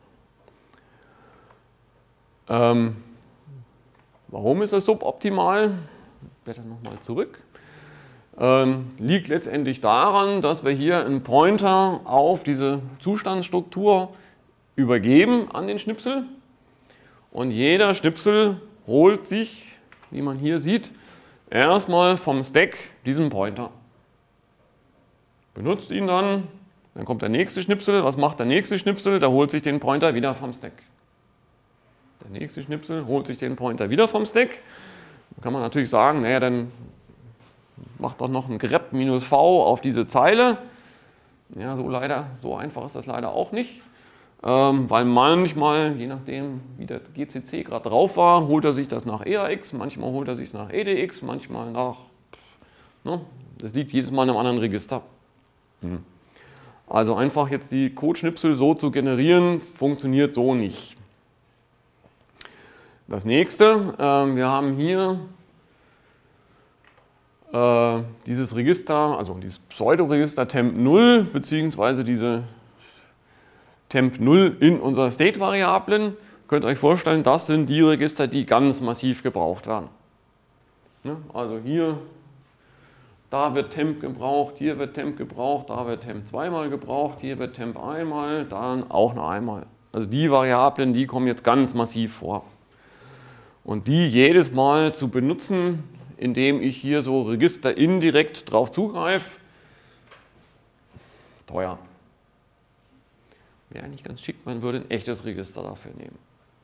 Ähm, warum ist das suboptimal? Blätter nochmal zurück. Ähm, liegt letztendlich daran, dass wir hier einen Pointer auf diese Zustandsstruktur übergeben an den Schnipsel. Und jeder Schnipsel holt sich, wie man hier sieht, erstmal vom Stack diesen Pointer. Benutzt ihn dann, dann kommt der nächste Schnipsel. Was macht der nächste Schnipsel? Der holt sich den Pointer wieder vom Stack. Der nächste Schnipsel holt sich den Pointer wieder vom Stack. Dann kann man natürlich sagen, naja, dann macht doch noch ein grep minus v auf diese Zeile. Ja, so leider, so einfach ist das leider auch nicht. Ähm, weil manchmal, je nachdem wie der G C C gerade drauf war, holt er sich das nach E R X, manchmal holt er sich nach E D X, manchmal nach, ne, das liegt jedes Mal in einem anderen Register. Hm. Also einfach jetzt die Codeschnipsel so zu generieren, funktioniert so nicht. Das nächste, äh, wir haben hier äh, dieses Register, also dieses Pseudo-Register temp null, beziehungsweise diese temp null in unserer State-Variablen. Könnt ihr euch vorstellen, das sind die Register, die ganz massiv gebraucht werden. Ne? Also hier, da wird temp gebraucht, hier wird temp gebraucht, da wird temp zweimal gebraucht, hier wird temp einmal, dann auch noch einmal. Also die Variablen, die kommen jetzt ganz massiv vor. Und die jedes Mal zu benutzen, indem ich hier so Register indirekt drauf zugreife, teuer. Wäre eigentlich ganz schick, man würde ein echtes Register dafür nehmen.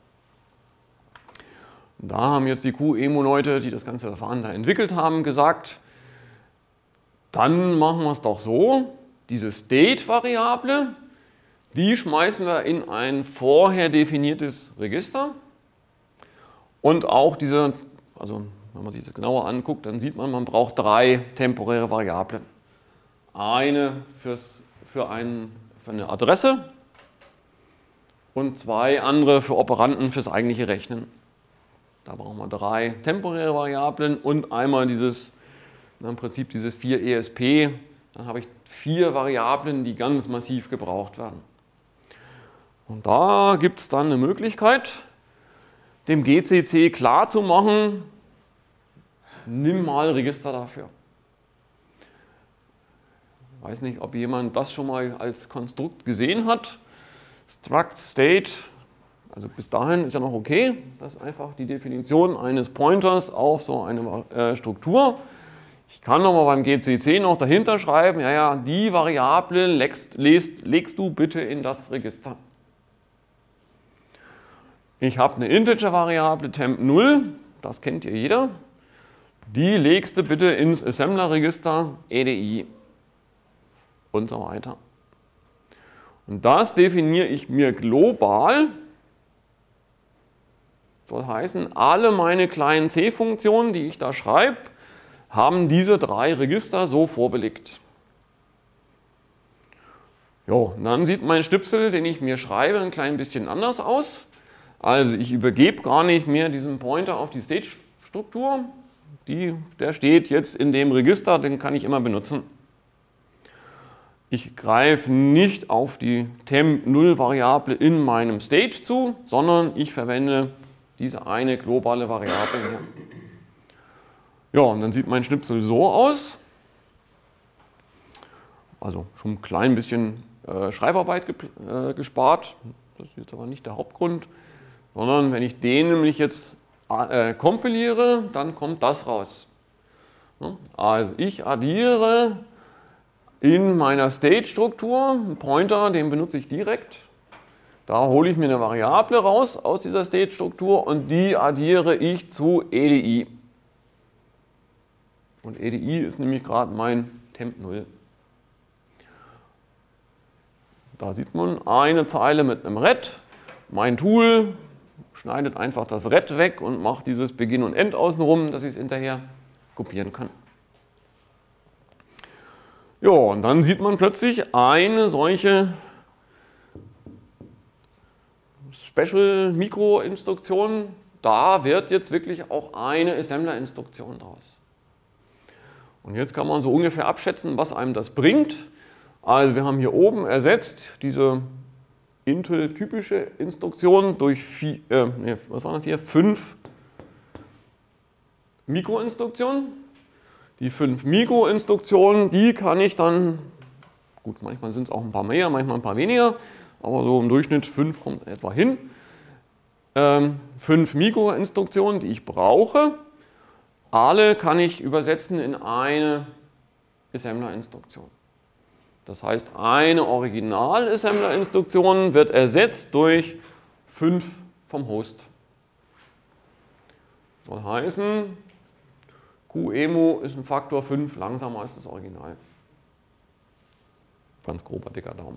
Da haben jetzt die Q E M U-Leute, die das ganze Verfahren da entwickelt haben, gesagt, dann machen wir es doch so, diese State-Variable, die schmeißen wir in ein vorher definiertes Register und auch diese, also wenn man sich das genauer anguckt, dann sieht man, man braucht drei temporäre Variablen. Eine fürs, für, ein, für eine Adresse, und zwei andere für Operanten fürs eigentliche Rechnen. Da brauchen wir drei temporäre Variablen und einmal dieses, im Prinzip dieses vier E S P. Dann habe ich vier Variablen, die ganz massiv gebraucht werden. Und da gibt es dann eine Möglichkeit, dem G C C klarzumachen, nimm mal Register dafür. Ich weiß nicht, ob jemand das schon mal als Konstrukt gesehen hat. Struct State, also bis dahin ist ja noch okay. Das ist einfach die Definition eines Pointers auf so eine äh, Struktur. Ich kann aber beim G C C noch dahinter schreiben, ja, ja, die Variable legst, legst, legst du bitte in das Register. Ich habe eine Integer-Variable temp null, das kennt ihr jeder. Die legst du bitte ins Assembler-Register E D I und so weiter. Und das definiere ich mir global. Soll heißen, alle meine kleinen C-Funktionen, die ich da schreibe, haben diese drei Register so vorbelegt. Jo, und dann sieht mein Schnipsel, den ich mir schreibe, ein klein bisschen anders aus. Also ich übergebe gar nicht mehr diesen Pointer auf die Stage-Struktur. Die, der steht jetzt in dem Register, den kann ich immer benutzen. Ich greife nicht auf die temp null Variable in meinem State zu, sondern ich verwende diese eine globale Variable hier. Ja, und dann sieht mein Schnipsel so aus. Also schon ein klein bisschen äh, Schreibarbeit ge äh, gespart. Das ist jetzt aber nicht der Hauptgrund. Sondern wenn ich den nämlich jetzt äh, kompiliere, dann kommt das raus. Also ich addiere in meiner State-Struktur einen Pointer, den benutze ich direkt. Da hole ich mir eine Variable raus aus dieser State-Struktur und die addiere ich zu E D I. Und E D I ist nämlich gerade mein temp null. Da sieht man eine Zeile mit einem ret. Mein Tool schneidet einfach das ret weg und macht dieses Beginn und End außenrum, dass ich es hinterher kopieren kann. Ja, und dann sieht man plötzlich eine solche Special-Mikro-Instruktion. Da wird jetzt wirklich auch eine Assembler-Instruktion draus. Und jetzt kann man so ungefähr abschätzen, was einem das bringt. Also wir haben hier oben ersetzt diese Intel-typische Instruktion durch vier, äh, nee, was war das hier? fünf Mikroinstruktionen. Die fünf Mikroinstruktionen, die kann ich dann, gut, manchmal sind es auch ein paar mehr, manchmal ein paar weniger, aber so im Durchschnitt fünf kommt etwa hin. Ähm, fünf Mikroinstruktionen, die ich brauche, alle kann ich übersetzen in eine Assembler-Instruktion. Das heißt, eine Original-Assembler-Instruktion wird ersetzt durch fünf vom Host. Soll heißen, QEMU ist ein Faktor fünf langsamer als das Original. Ganz grober, dicker Daumen.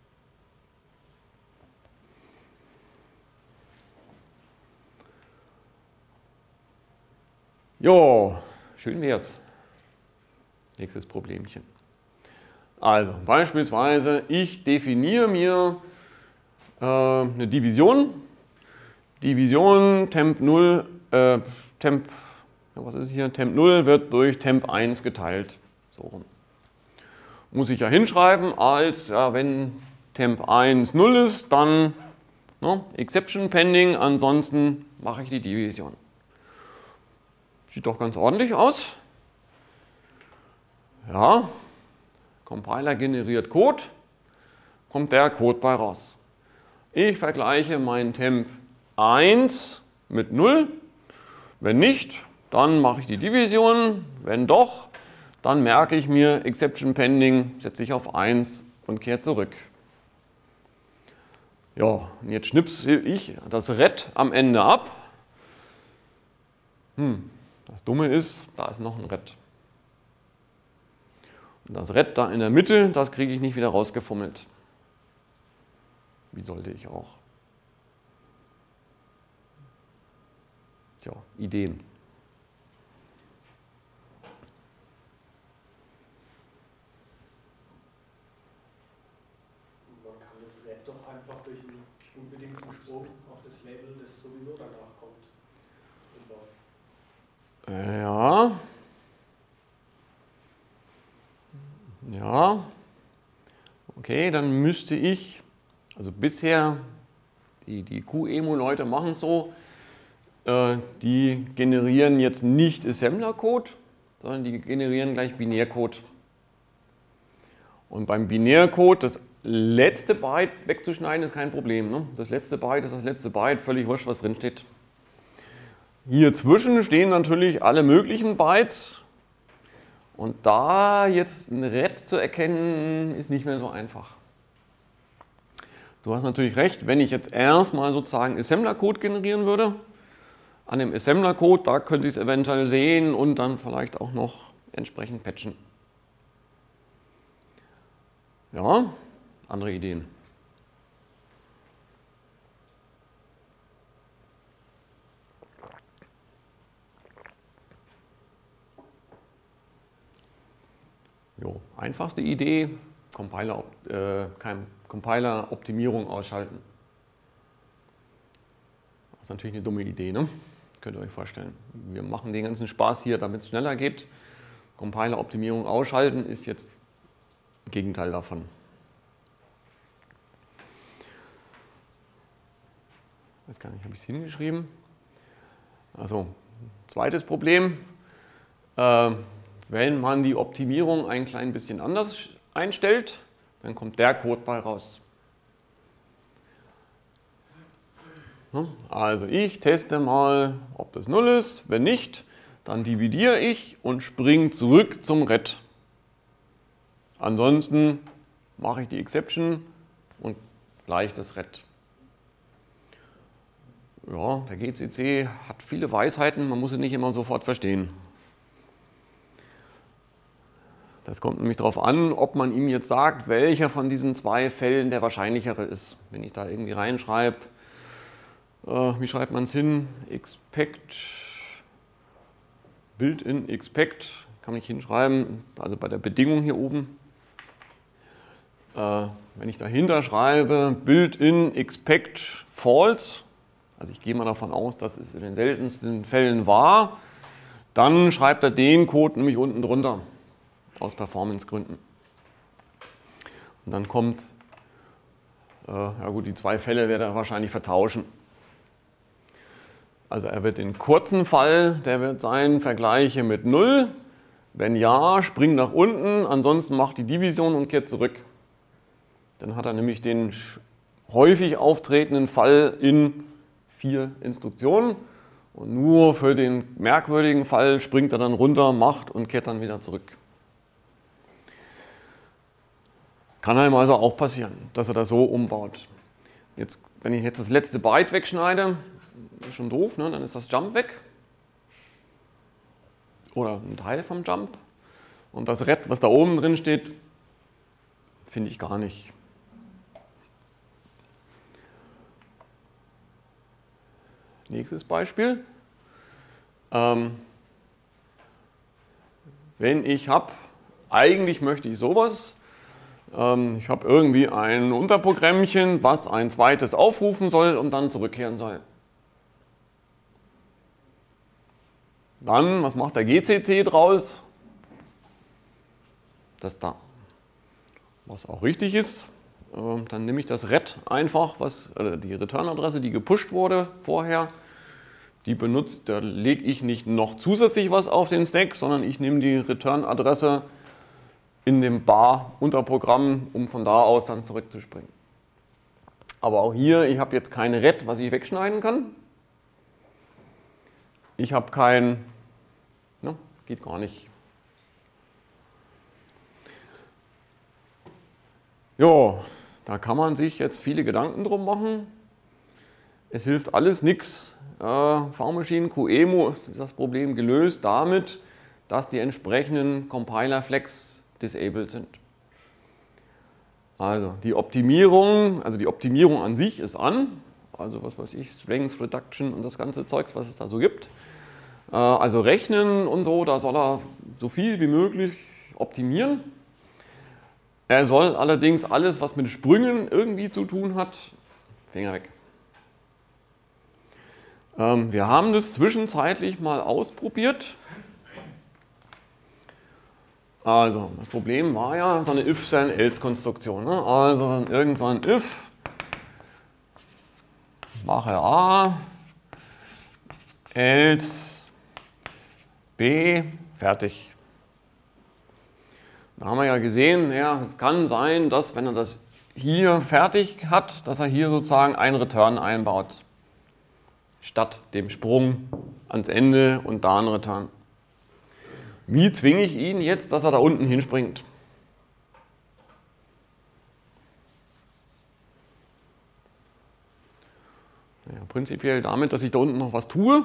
Jo, schön wär's. Nächstes Problemchen. Also beispielsweise, ich definiere mir äh, eine Division. Division temp null, äh, temp, was ist hier? temp null wird durch temp eins geteilt. So rum. Muss ich ja hinschreiben, als ja, wenn temp eins null ist, dann ne, Exception pending, ansonsten mache ich die Division. Sieht doch ganz ordentlich aus. Ja. Compiler generiert Code, kommt der Code bei raus. Ich vergleiche meinen temp eins mit null. Wenn nicht, dann mache ich die Division. Wenn doch, dann merke ich mir Exception Pending, setze ich auf eins und kehre zurück. Ja, und jetzt schnipsel ich das ret am Ende ab. Hm, das Dumme ist, da ist noch ein ret. Und das ret da in der Mitte, das kriege ich nicht wieder rausgefummelt. Wie sollte ich auch? Tja, Ideen. Man kann das ret doch einfach durch ein unbedingt einen Sprung auf das Label, das sowieso danach kommt. Ja. Ja. Okay, dann müsste ich, also bisher, die, die QEMU-Leute machen es so, äh, die generieren jetzt nicht Assembler-Code, sondern die generieren gleich Binärcode. Und beim Binärcode, das letzte Byte wegzuschneiden, ist kein Problem. Ne? Das letzte Byte ist das letzte Byte, völlig wurscht, was drin steht. Hier zwischen stehen natürlich alle möglichen Bytes. Und da jetzt ein Ret zu erkennen, ist nicht mehr so einfach. Du hast natürlich recht, wenn ich jetzt erstmal sozusagen Assembler-Code generieren würde, an dem Assembler-Code, da könnte ich es eventuell sehen und dann vielleicht auch noch entsprechend patchen. Ja, andere Ideen. Jo, einfachste Idee, Compiler, äh, kein, Compiler-Optimierung ausschalten. Das ist natürlich eine dumme Idee, ne? Könnt ihr euch vorstellen. Wir machen den ganzen Spaß hier, damit es schneller geht. Compiler-Optimierung ausschalten ist jetzt das Gegenteil davon. Jetzt kann ich, habe ich es hingeschrieben. Also, zweites Problem. Äh, Wenn man die Optimierung ein klein bisschen anders einstellt, dann kommt der Code bei raus. Also ich teste mal, ob das null ist. Wenn nicht, dann dividiere ich und springe zurück zum Ret. Ansonsten mache ich die Exception und gleich das Ret. Ja, der G C C hat viele Weisheiten, man muss sie nicht immer sofort verstehen. Das kommt nämlich darauf an, ob man ihm jetzt sagt, welcher von diesen zwei Fällen der wahrscheinlichere ist. Wenn ich da irgendwie reinschreibe, äh, wie schreibt man es hin? Expect, Built-in expect, kann ich hinschreiben, also bei der Bedingung hier oben. Äh, wenn ich dahinter schreibe, Built-in expect false, also ich gehe mal davon aus, dass es in den seltensten Fällen war, dann schreibt er den Code nämlich unten drunter. Aus Performancegründen. Und dann kommt, äh, ja gut, die zwei Fälle wird er wahrscheinlich vertauschen. Also er wird den kurzen Fall, der wird sein, vergleiche mit null. Wenn ja, spring nach unten, ansonsten macht die Division und kehrt zurück. Dann hat er nämlich den häufig auftretenden Fall in vier Instruktionen. Und nur für den merkwürdigen Fall springt er dann runter, macht und kehrt dann wieder zurück. Kann einem also auch passieren, dass er das so umbaut. Jetzt, wenn ich jetzt das letzte Byte wegschneide, ist schon doof, ne? Dann ist das Jump weg. Oder ein Teil vom Jump. Und das Ret, was da oben drin steht, finde ich gar nicht. Nächstes Beispiel. Ähm, wenn ich habe, eigentlich möchte ich sowas. Ich habe irgendwie ein Unterprogrammchen, was ein zweites aufrufen soll und dann zurückkehren soll. Dann, was macht der G C C draus? Das da. Was auch richtig ist, dann nehme ich das Ret einfach, was, also die Return-Adresse, die gepusht wurde vorher, die benutzt, da lege ich nicht noch zusätzlich was auf den Stack, sondern ich nehme die Return-Adresse in dem Bar-Unterprogramm, um von da aus dann zurückzuspringen. Aber auch hier, ich habe jetzt kein Ret, was ich wegschneiden kann. Ich habe kein, ne, geht gar nicht. Ja, da kann man sich jetzt viele Gedanken drum machen. Es hilft alles nichts. Äh, V-Machine, QEMU ist das Problem gelöst damit, dass die entsprechenden Compiler-Flags disabled sind. Also die Optimierung, also die Optimierung an sich ist an, also was weiß ich, Strings Reduction und das ganze Zeugs, was es da so gibt. Also rechnen und so, da soll er so viel wie möglich optimieren. Er soll allerdings alles, was mit Sprüngen irgendwie zu tun hat, Finger weg. Ähm, wir haben das zwischenzeitlich mal ausprobiert. Also, das Problem war ja so eine if-then-else-Konstruktion. Ne? Also, irgend so ein if, mache A, else, B, fertig. Da haben wir ja gesehen, ja, es kann sein, dass, wenn er das hier fertig hat, dass er hier sozusagen einen Return einbaut. Statt dem Sprung ans Ende und da einen Return. Wie zwinge ich ihn jetzt, dass er da unten hinspringt? Ja, prinzipiell damit, dass ich da unten noch was tue.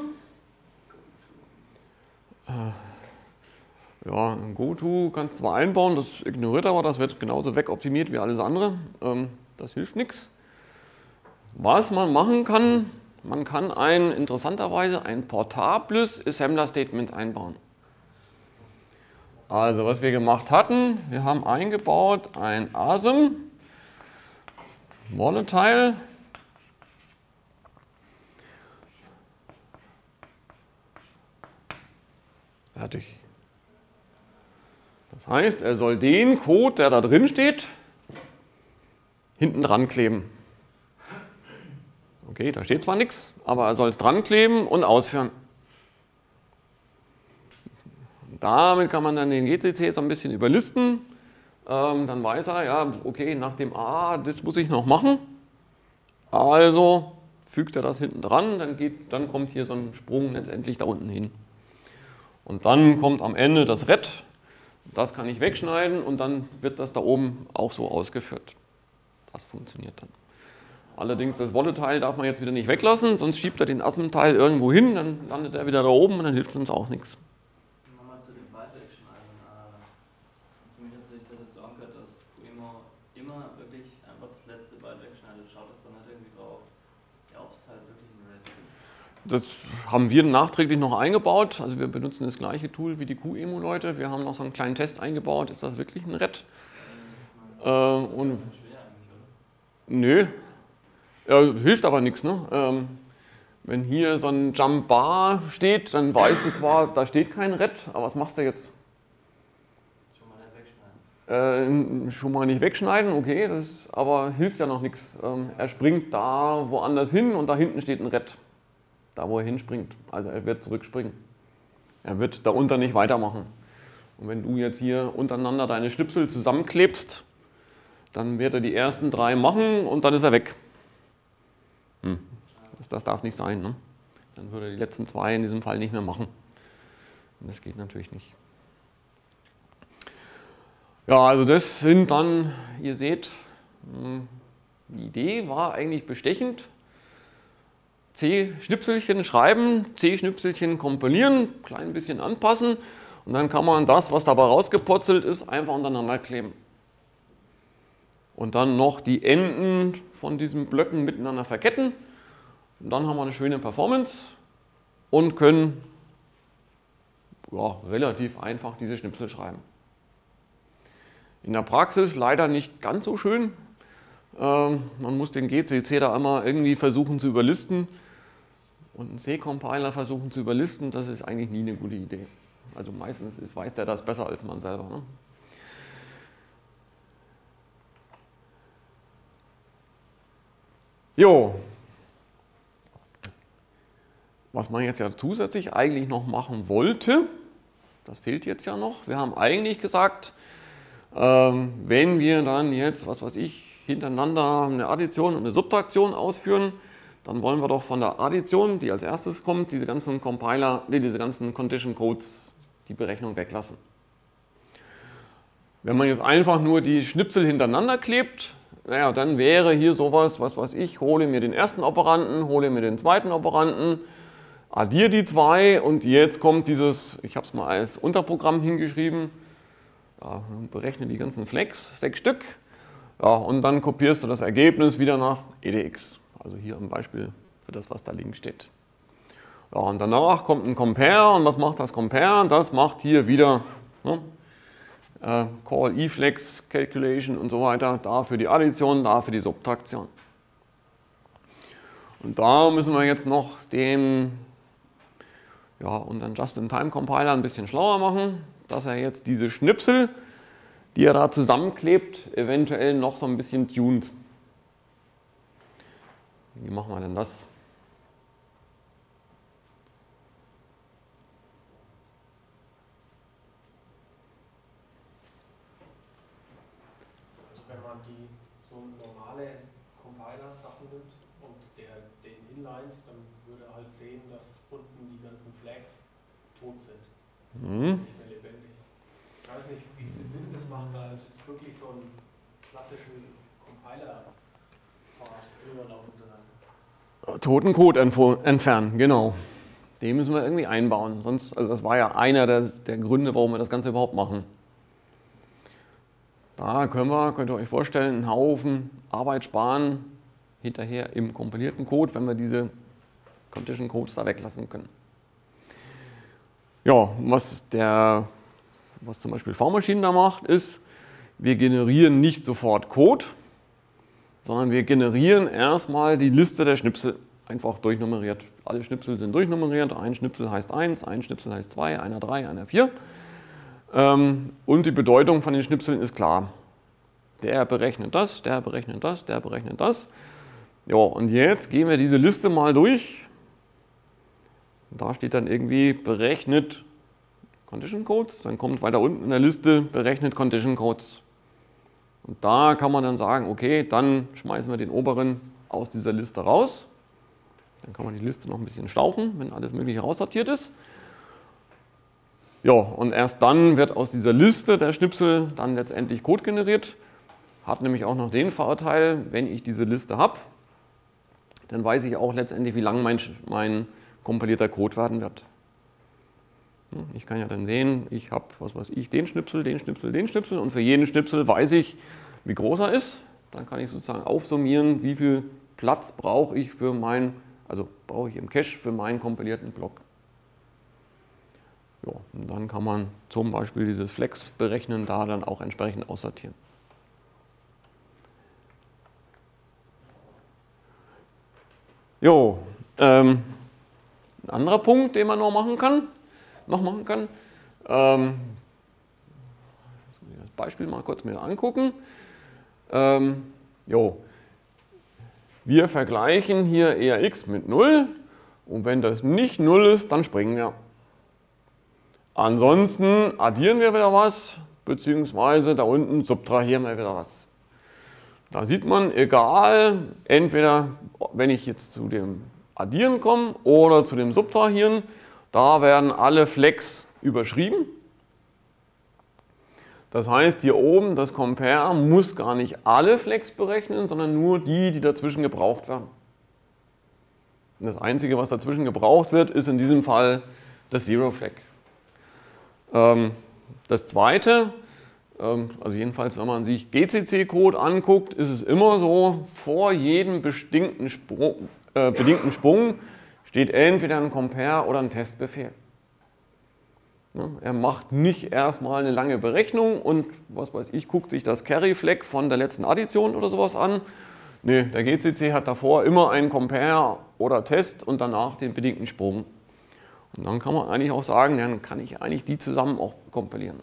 Ja, ein GoTo kannst du zwar einbauen, das ignoriert aber, das wird genauso wegoptimiert wie alles andere. Das hilft nichts. Was man machen kann, man kann ein, interessanterweise ein portables Assembler-Statement einbauen. Also was wir gemacht hatten, wir haben eingebaut ein asm volatile fertig. Das heißt, er soll den Code, der da drin steht, hinten dran kleben. Okay, da steht zwar nichts, aber er soll es dran kleben und ausführen. Damit kann man dann den G C C so ein bisschen überlisten. Ähm, dann weiß er, ja, okay, nach dem A, das muss ich noch machen. Also fügt er das hinten dran, dann, geht, dann kommt hier so ein Sprung letztendlich da unten hin. Und dann kommt am Ende das Red, das kann ich wegschneiden und dann wird das da oben auch so ausgeführt. Das funktioniert dann. Allerdings das Volatile darf man jetzt wieder nicht weglassen, sonst schiebt er den asm-Teil irgendwo hin, dann landet er wieder da oben und dann hilft es uns auch nichts. Nochmal zu dem Byte-Wegschneiden. Für mich hat sich das jetzt so angehört, dass QEMU immer wirklich einfach das letzte Byte wegschneidet. Schaut es dann halt irgendwie drauf, ja, ob es halt wirklich ein Red ist. Das haben wir nachträglich noch eingebaut. Also wir benutzen das gleiche Tool wie die QEMU-Leute. Wir haben noch so einen kleinen Test eingebaut. Ist das wirklich ein Red? Äh, äh, und nö. Ja, hilft aber nichts. Ne? Ähm, wenn hier so ein Jump Bar steht, dann weißt du zwar, da steht kein Red, aber was machst du jetzt? Schon mal nicht wegschneiden. Äh, schon mal nicht wegschneiden, okay, das aber hilft ja noch nichts. Ähm, er springt da woanders hin und da hinten steht ein Red. Da, wo er hinspringt. Also er wird zurückspringen. Er wird darunter nicht weitermachen. Und wenn du jetzt hier untereinander deine Schnipsel zusammenklebst, dann wird er die ersten drei machen und dann ist er weg. Hm. Das, das darf nicht sein. Ne? Dann würde er die letzten zwei in diesem Fall nicht mehr machen. Und das geht natürlich nicht. Ja, also das sind dann, ihr seht, die Idee war eigentlich bestechend. C-Schnipselchen schreiben, C-Schnipselchen kompilieren, klein bisschen anpassen und dann kann man das, was dabei rausgeputzelt ist, einfach untereinander kleben. Und dann noch die Enden von diesen Blöcken miteinander verketten. Und dann haben wir eine schöne Performance und können ja, relativ einfach diese Schnipsel schreiben. In der Praxis leider nicht ganz so schön. Ähm, man muss den G C C da immer irgendwie versuchen zu überlisten und einen C-Compiler versuchen zu überlisten. Das ist eigentlich nie eine gute Idee. Also meistens weiß der das besser als man selber. Ne? Jo, was man jetzt ja zusätzlich eigentlich noch machen wollte, das fehlt jetzt ja noch. Wir haben eigentlich gesagt, ähm, wenn wir dann jetzt, was weiß ich, hintereinander eine Addition und eine Subtraktion ausführen, dann wollen wir doch von der Addition, die als erstes kommt, diese ganzen Compiler, nee, diese ganzen Condition Codes, die Berechnung weglassen. Wenn man jetzt einfach nur die Schnipsel hintereinander klebt, naja, dann wäre hier sowas, was weiß ich, hole mir den ersten Operanten, hole mir den zweiten Operanten, addiere die zwei und jetzt kommt dieses, ich habe es mal als Unterprogramm hingeschrieben, ja, berechne die ganzen Flex, sechs Stück, ja, und dann kopierst du das Ergebnis wieder nach E D X. Also hier am Beispiel für das, was da links steht. Ja, und danach kommt ein Compare und was macht das Compare? Das macht hier wieder ne, äh, Call E-Flex, Calculation und so weiter, da für die Addition, da für die Subtraktion. Und da müssen wir jetzt noch den, ja, unseren Just-in-Time-Compiler ein bisschen schlauer machen, dass er jetzt diese Schnipsel, die er da zusammenklebt, eventuell noch so ein bisschen tunt. Wie machen wir denn das? Also wenn man die so normale Compiler-Sachen nimmt und der, den Inlines, dann würde er halt sehen, dass unten die ganzen Flags tot sind. Mhm. Nicht mehr lebendig. Ich weiß nicht, wie viel Sinn das macht, da jetzt wirklich so einen klassischen Compiler-Path drüber laufen zu lassen. Toten Code entfernen, genau. Den müssen wir irgendwie einbauen. Sonst, also das war ja einer der, der Gründe, warum wir das Ganze überhaupt machen. Da können wir, könnt ihr euch vorstellen, einen Haufen Arbeit sparen hinterher im kompilierten Code, wenn wir diese Condition Codes da weglassen können. Ja, was, der, was zum Beispiel V-Machine da macht, ist, wir generieren nicht sofort Code, sondern wir generieren erstmal die Liste der Schnipsel, einfach durchnummeriert. Alle Schnipsel sind durchnummeriert, ein Schnipsel heißt eins, ein Schnipsel heißt zwei, einer drei, einer vier. Und die Bedeutung von den Schnipseln ist klar. Der berechnet das, der berechnet das, der berechnet das. Ja, und jetzt gehen wir diese Liste mal durch. Da steht dann irgendwie berechnet Condition Codes, dann kommt weiter unten in der Liste berechnet Condition Codes. Und da kann man dann sagen, okay, dann schmeißen wir den oberen aus dieser Liste raus. Dann kann man die Liste noch ein bisschen stauchen, wenn alles Mögliche raussortiert ist. Ja, und erst dann wird aus dieser Liste der Schnipsel dann letztendlich Code generiert. Hat nämlich auch noch den Vorteil, wenn ich diese Liste habe, dann weiß ich auch letztendlich, wie lang mein, mein kompilierter Code werden wird. Ich kann ja dann sehen, ich habe, was weiß ich, den Schnipsel, den Schnipsel, den Schnipsel und für jeden Schnipsel weiß ich, wie groß er ist. Dann kann ich sozusagen aufsummieren, wie viel Platz brauche ich für mein, also brauche ich im Cache für meinen kompilierten Block. Ja, und dann kann man zum Beispiel dieses Flex berechnen, da dann auch entsprechend aussortieren. Jo, ähm, ein anderer Punkt, den man noch machen kann, noch machen kann. Ähm, das Beispiel mal kurz mir angucken. Ähm, jo. Wir vergleichen hier E R X mit null und wenn das nicht null ist, dann springen wir. Ansonsten addieren wir wieder was, beziehungsweise da unten subtrahieren wir wieder was. Da sieht man, egal, entweder wenn ich jetzt zu dem Addieren komme oder zu dem Subtrahieren, da werden alle Flex überschrieben. Das heißt, hier oben das Compare muss gar nicht alle Flex berechnen, sondern nur die, die dazwischen gebraucht werden. Und das Einzige, was dazwischen gebraucht wird, ist in diesem Fall das Zero Flag. Das Zweite, also jedenfalls, wenn man sich G C C-Code anguckt, ist es immer so, vor jedem bestimmten Sprung, äh, bedingten Sprung steht entweder ein Compare oder ein Testbefehl. Ja, er macht nicht erstmal eine lange Berechnung und was weiß ich, guckt sich das Carry-Flag von der letzten Addition oder sowas an. Nee, der G C C hat davor immer einen Compare oder Test und danach den bedingten Sprung. Und dann kann man eigentlich auch sagen, dann kann ich eigentlich die zusammen auch kompilieren.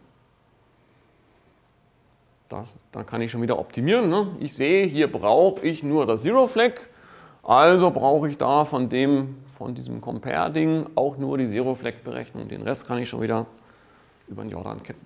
Das, dann kann ich schon wieder optimieren. Ne? Ich sehe, hier brauche ich nur das Zero Flag, also brauche ich da von, dem, von diesem Compare-Ding auch nur die Zero Flag Berechnung. Den Rest kann ich schon wieder über den Jordan kippen.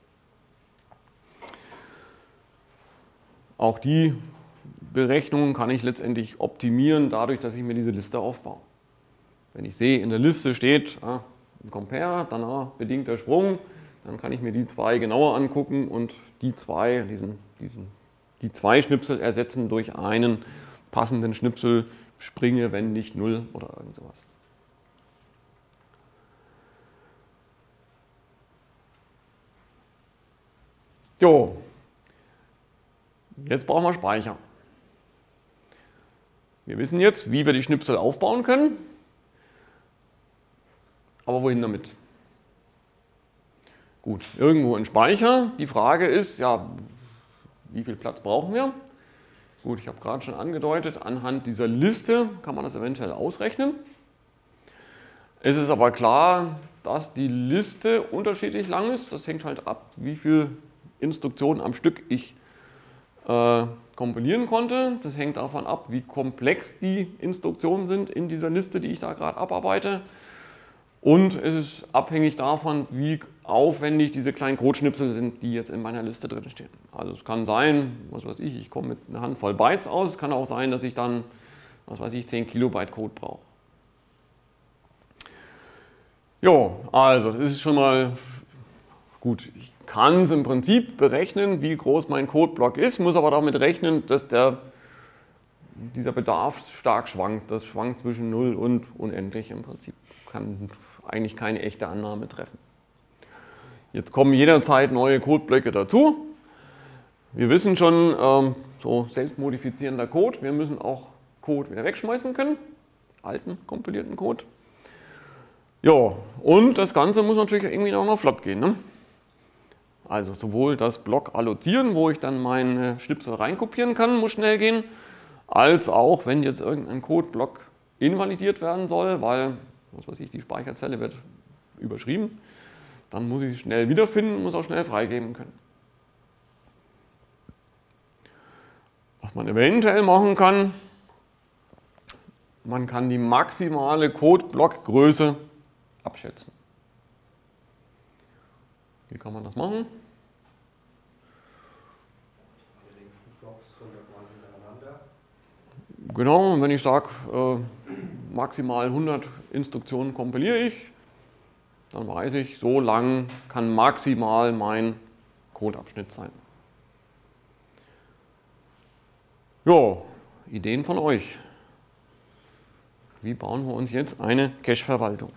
Auch die Berechnungen kann ich letztendlich optimieren, dadurch, dass ich mir diese Liste aufbaue. Wenn ich sehe, in der Liste steht ah, ein Compare, danach bedingter Sprung, dann kann ich mir die zwei genauer angucken und die zwei, diesen, diesen, die zwei Schnipsel ersetzen durch einen passenden Schnipsel, springe, wenn nicht null oder irgend sowas. Jo, jetzt brauchen wir Speicher. Wir wissen jetzt, wie wir die Schnipsel aufbauen können, aber wohin damit? Gut, irgendwo in Speicher. Die Frage ist, ja, wie viel Platz brauchen wir? Gut, ich habe gerade schon angedeutet, anhand dieser Liste kann man das eventuell ausrechnen. Es ist aber klar, dass die Liste unterschiedlich lang ist. Das hängt halt ab, wie viele Instruktionen am Stück ich äh, kompilieren konnte. Das hängt davon ab, wie komplex die Instruktionen sind in dieser Liste, die ich da gerade abarbeite. Und es ist abhängig davon, wie aufwendig diese kleinen Codeschnipsel sind, die jetzt in meiner Liste drin stehen. Also es kann sein, was weiß ich, ich komme mit einer Handvoll Bytes aus. Es kann auch sein, dass ich dann, was weiß ich, zehn Kilobyte Code brauche. Jo, also das ist schon mal gut. Ich kann es im Prinzip berechnen, wie groß mein Codeblock ist, muss aber damit rechnen, dass der, dieser Bedarf stark schwankt. Das schwankt zwischen null und unendlich im Prinzip. Kann eigentlich keine echte Annahme treffen. Jetzt kommen jederzeit neue Codeblöcke dazu. Wir wissen schon, ähm, so selbstmodifizierender Code, wir müssen auch Code wieder wegschmeißen können, alten kompilierten Code. Ja, und das Ganze muss natürlich irgendwie auch noch flott gehen. Ne? Also sowohl das Block allozieren, wo ich dann meine Schnipsel reinkopieren kann, muss schnell gehen, als auch, wenn jetzt irgendein Codeblock invalidiert werden soll, weil, was weiß ich, die Speicherzelle wird überschrieben, dann muss ich sie schnell wiederfinden, muss auch schnell freigeben können. Was man eventuell machen kann, man kann die maximale Codeblockgröße abschätzen. Wie kann man das machen? Die längsten Blocks hundert Mal hintereinander. Genau, und wenn ich sage, äh, maximal hundert Instruktionen kompiliere ich, dann weiß ich, so lang kann maximal mein Codeabschnitt sein. Jo, Ideen von euch. Wie bauen wir uns jetzt eine Cache-Verwaltung?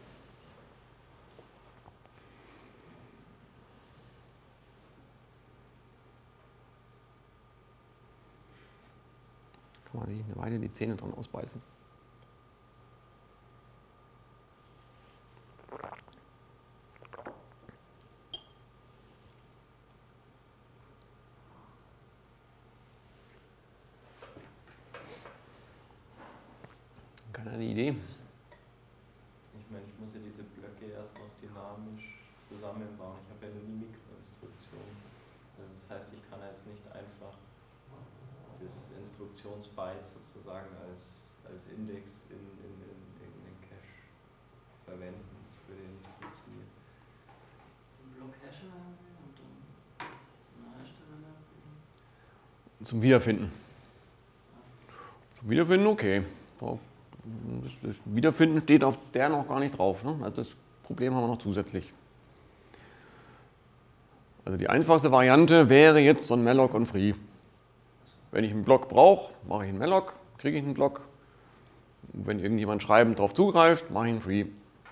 Kann man nicht eine Weile die Zähne dran ausbeißen. Keine Idee. Ich meine, ich muss ja diese Blöcke erst noch dynamisch zusammenbauen. Ich habe ja nur die Mikroinstruktion. Also das heißt, ich kann jetzt nicht einfach das Instruktionsbyte sozusagen als, als Index in, in, in, in den Cache verwenden. Das würde ja nicht funktionieren. Block Cache und dann eine Hersteller. Zum Wiederfinden. Zum Wiederfinden, okay. So. Das Wiederfinden steht auf der noch gar nicht drauf. Ne? Also das Problem haben wir noch zusätzlich. Also die einfachste Variante wäre jetzt so ein Malloc und Free. Wenn ich einen Block brauche, mache ich einen Malloc, kriege ich einen Block. Und wenn irgendjemand schreibend darauf zugreift, mache ich einen Free.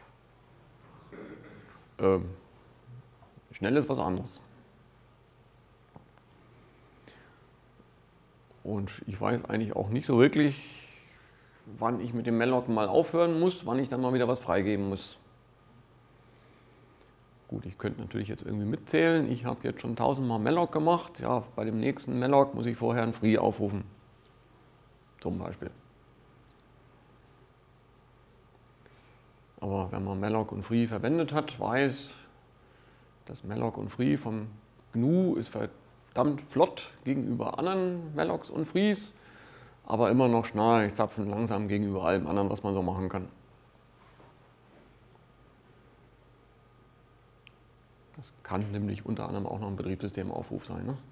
Ähm, schnell ist was anderes. Und ich weiß eigentlich auch nicht so wirklich, wann ich mit dem Malloc mal aufhören muss, wann ich dann mal wieder was freigeben muss. Gut, ich könnte natürlich jetzt irgendwie mitzählen. Ich habe jetzt schon tausendmal Malloc gemacht. Ja, bei dem nächsten Malloc muss ich vorher ein Free aufrufen. Zum Beispiel. Aber wenn man Malloc und Free verwendet hat, weiß, dass Malloc und Free vom G N U ist verdammt flott gegenüber anderen Mallocs und Frees, aber immer noch schnell, zapfen langsam gegenüber allem anderen, was man so machen kann. Das kann nämlich unter anderem auch noch ein Betriebssystemaufruf sein. Ne?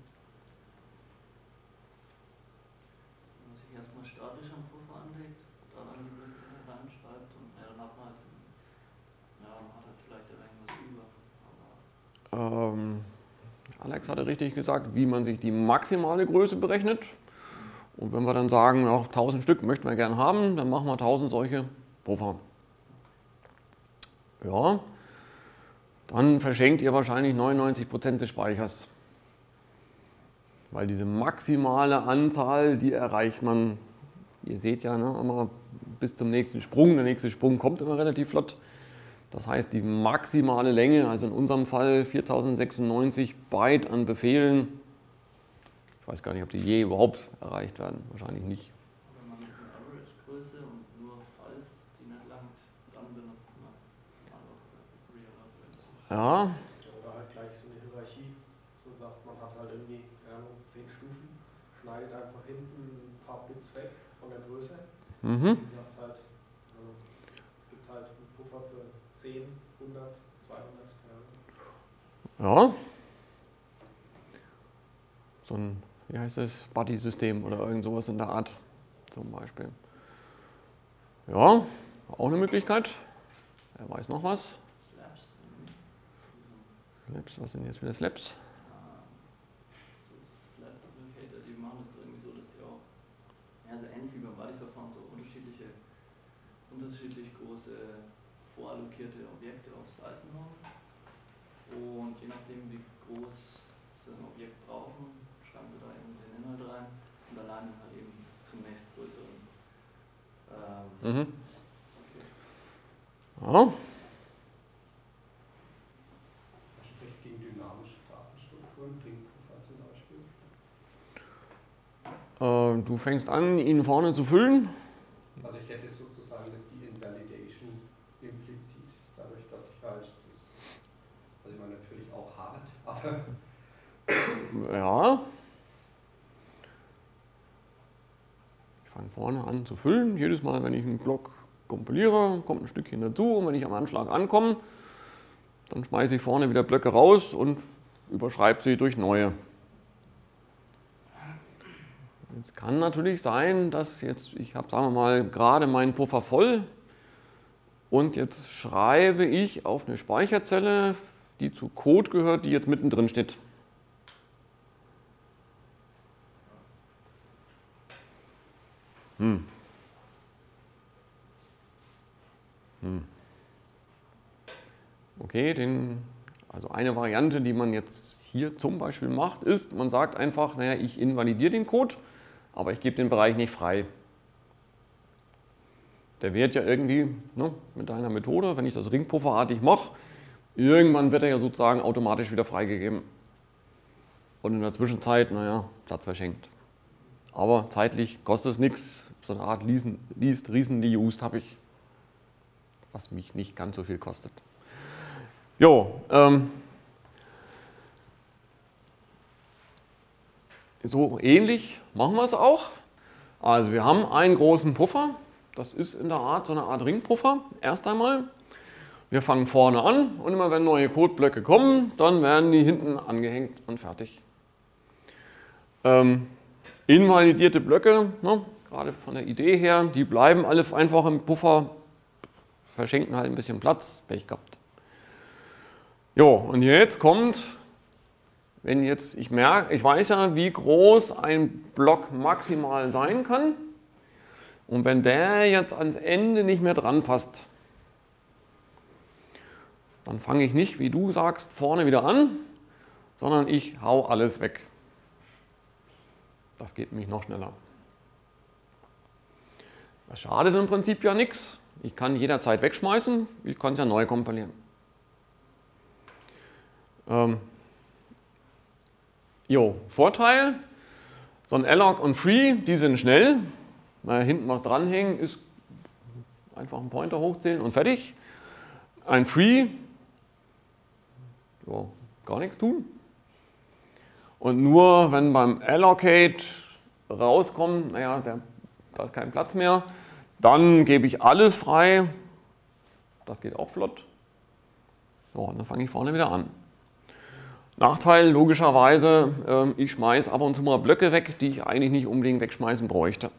Wenn man sich erstmal statisch am Puffer anlegt, da dann die Blöcke reinschreibt und ja, dann hat man halt, ja, man hat halt vielleicht irgendwas über. Aber Ähm, Alex hatte richtig gesagt, wie man sich die maximale Größe berechnet. Und wenn wir dann sagen, ja, tausend Stück möchten wir gerne haben, dann machen wir tausend solche Puffer. Ja, dann verschenkt ihr wahrscheinlich neunundneunzig Prozent des Speichers. Weil diese maximale Anzahl, die erreicht man, ihr seht ja, ne, immer bis zum nächsten Sprung. Der nächste Sprung kommt immer relativ flott. Das heißt, die maximale Länge, also in unserem Fall viertausendsechsundneunzig Byte an Befehlen, Ich weiß gar nicht, ob die je überhaupt erreicht werden. Wahrscheinlich nicht. Oder man nimmt eine Average-Größe und nur falls die nicht langt, dann benutzt man einfach Real Average. Ja. Oder halt gleich so eine Hierarchie. So sagt man hat halt irgendwie, keine Ahnung, zehn Stufen, schneidet einfach hinten ein paar Bits weg von der Größe. Mhm. Und sagt halt, also, es gibt halt einen Puffer für zehn, hundert, zweihundert, keine Ahnung. Ja. So ein, wie heißt das, Buddy-System oder irgend sowas in der Art zum Beispiel. Ja, auch eine Möglichkeit. Wer weiß noch was? Slabs. Slabs, was sind jetzt wieder Slabs? So Slab-Duplicator, die machen das irgendwie so, dass die auch, ja, so ähnlich wie beim Buddy-Verfahren, so unterschiedliche, unterschiedlich große vorallokierte Objekte auf Seiten haben. Und je nachdem, wie groß sie ein Objekt brauchen, schreiben wir da eben den Inhalt rein und alleine halt eben zum nächstgrößeren. Ähm, Mhm. okay. Ja. Das spricht gegen dynamische Datenstrukturen, Ringpuffer zum Beispiel. Äh, du fängst an, ihn vorne zu füllen. Also ich hätte sozusagen die Invalidation implizit, dadurch, dass ich halt, das, also ich meine natürlich auch hart, aber Ja. Ich fange vorne an zu füllen. Jedes Mal, wenn ich einen Block kompiliere, kommt ein Stückchen dazu. Und wenn ich am Anschlag ankomme, dann schmeiße ich vorne wieder Blöcke raus und überschreibe sie durch neue. Es kann natürlich sein, dass jetzt, ich habe, sagen wir mal, gerade meinen Puffer voll und jetzt schreibe ich auf eine Speicherzelle, die zu Code gehört, die jetzt mittendrin steht. Hm. Hm. Okay, den, also eine Variante, die man jetzt hier zum Beispiel macht, ist, man sagt einfach, naja, ich invalidiere den Code, aber ich gebe den Bereich nicht frei. Der wird ja irgendwie, ne, mit deiner Methode, wenn ich das ringpufferartig mache, irgendwann wird er ja sozusagen automatisch wieder freigegeben. Und in der Zwischenzeit, naja, Platz verschenkt. Aber zeitlich kostet es nichts. So eine Art Least Recently Used habe ich, was mich nicht ganz so viel kostet. Jo, ähm, so ähnlich machen wir es auch. Also wir haben einen großen Puffer. Das ist in der Art so eine Art Ringpuffer. Erst einmal. Wir fangen vorne an und immer wenn neue Codeblöcke kommen, dann werden die hinten angehängt und fertig. Ähm, invalidierte Blöcke, ne, gerade von der Idee her, die bleiben alle einfach im Puffer, verschenken halt ein bisschen Platz, Pech gehabt. Jo, und jetzt kommt, wenn jetzt, ich merke, ich weiß ja, wie groß ein Block maximal sein kann. Und wenn der jetzt ans Ende nicht mehr dran passt, dann fange ich nicht, wie du sagst, vorne wieder an, sondern ich hau alles weg. Das geht nämlich noch schneller. Das schadet im Prinzip ja nichts. Ich kann jederzeit wegschmeißen, ich kann es ja neu kompilieren. Ähm, jo, Vorteil, so ein alloc und free, die sind schnell. Na, hinten was dranhängen, ist einfach einen Pointer hochzählen und fertig. Ein free, jo, gar nichts tun. Und nur wenn beim Allocate rauskommt, naja, der, da ist kein Platz mehr, dann gebe ich alles frei. Das geht auch flott. So, und dann fange ich vorne wieder an. Nachteil, logischerweise, äh, ich schmeiße ab und zu mal Blöcke weg, die ich eigentlich nicht unbedingt wegschmeißen bräuchte.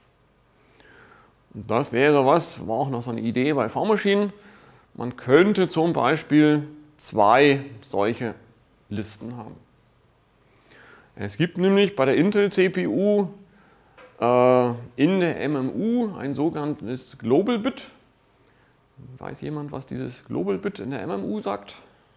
Und das wäre was, war auch noch so eine Idee bei V-Maschinen. Man könnte zum Beispiel zwei solche Listen haben. Es gibt nämlich bei der Intel C P U äh, in der M M U ein sogenanntes Global Bit. Weiß jemand, was dieses Global Bit in der M M U sagt?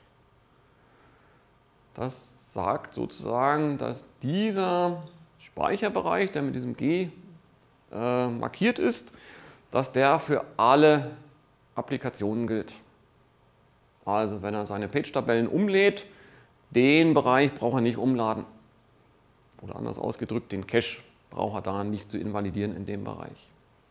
Das sagt sozusagen, dass dieser Speicherbereich, der mit diesem G äh, markiert ist, dass der für alle Applikationen gilt. Also wenn er seine Page-Tabellen umlädt, den Bereich braucht er nicht umladen. Oder anders ausgedrückt, den Cache braucht er da nicht zu invalidieren in dem Bereich.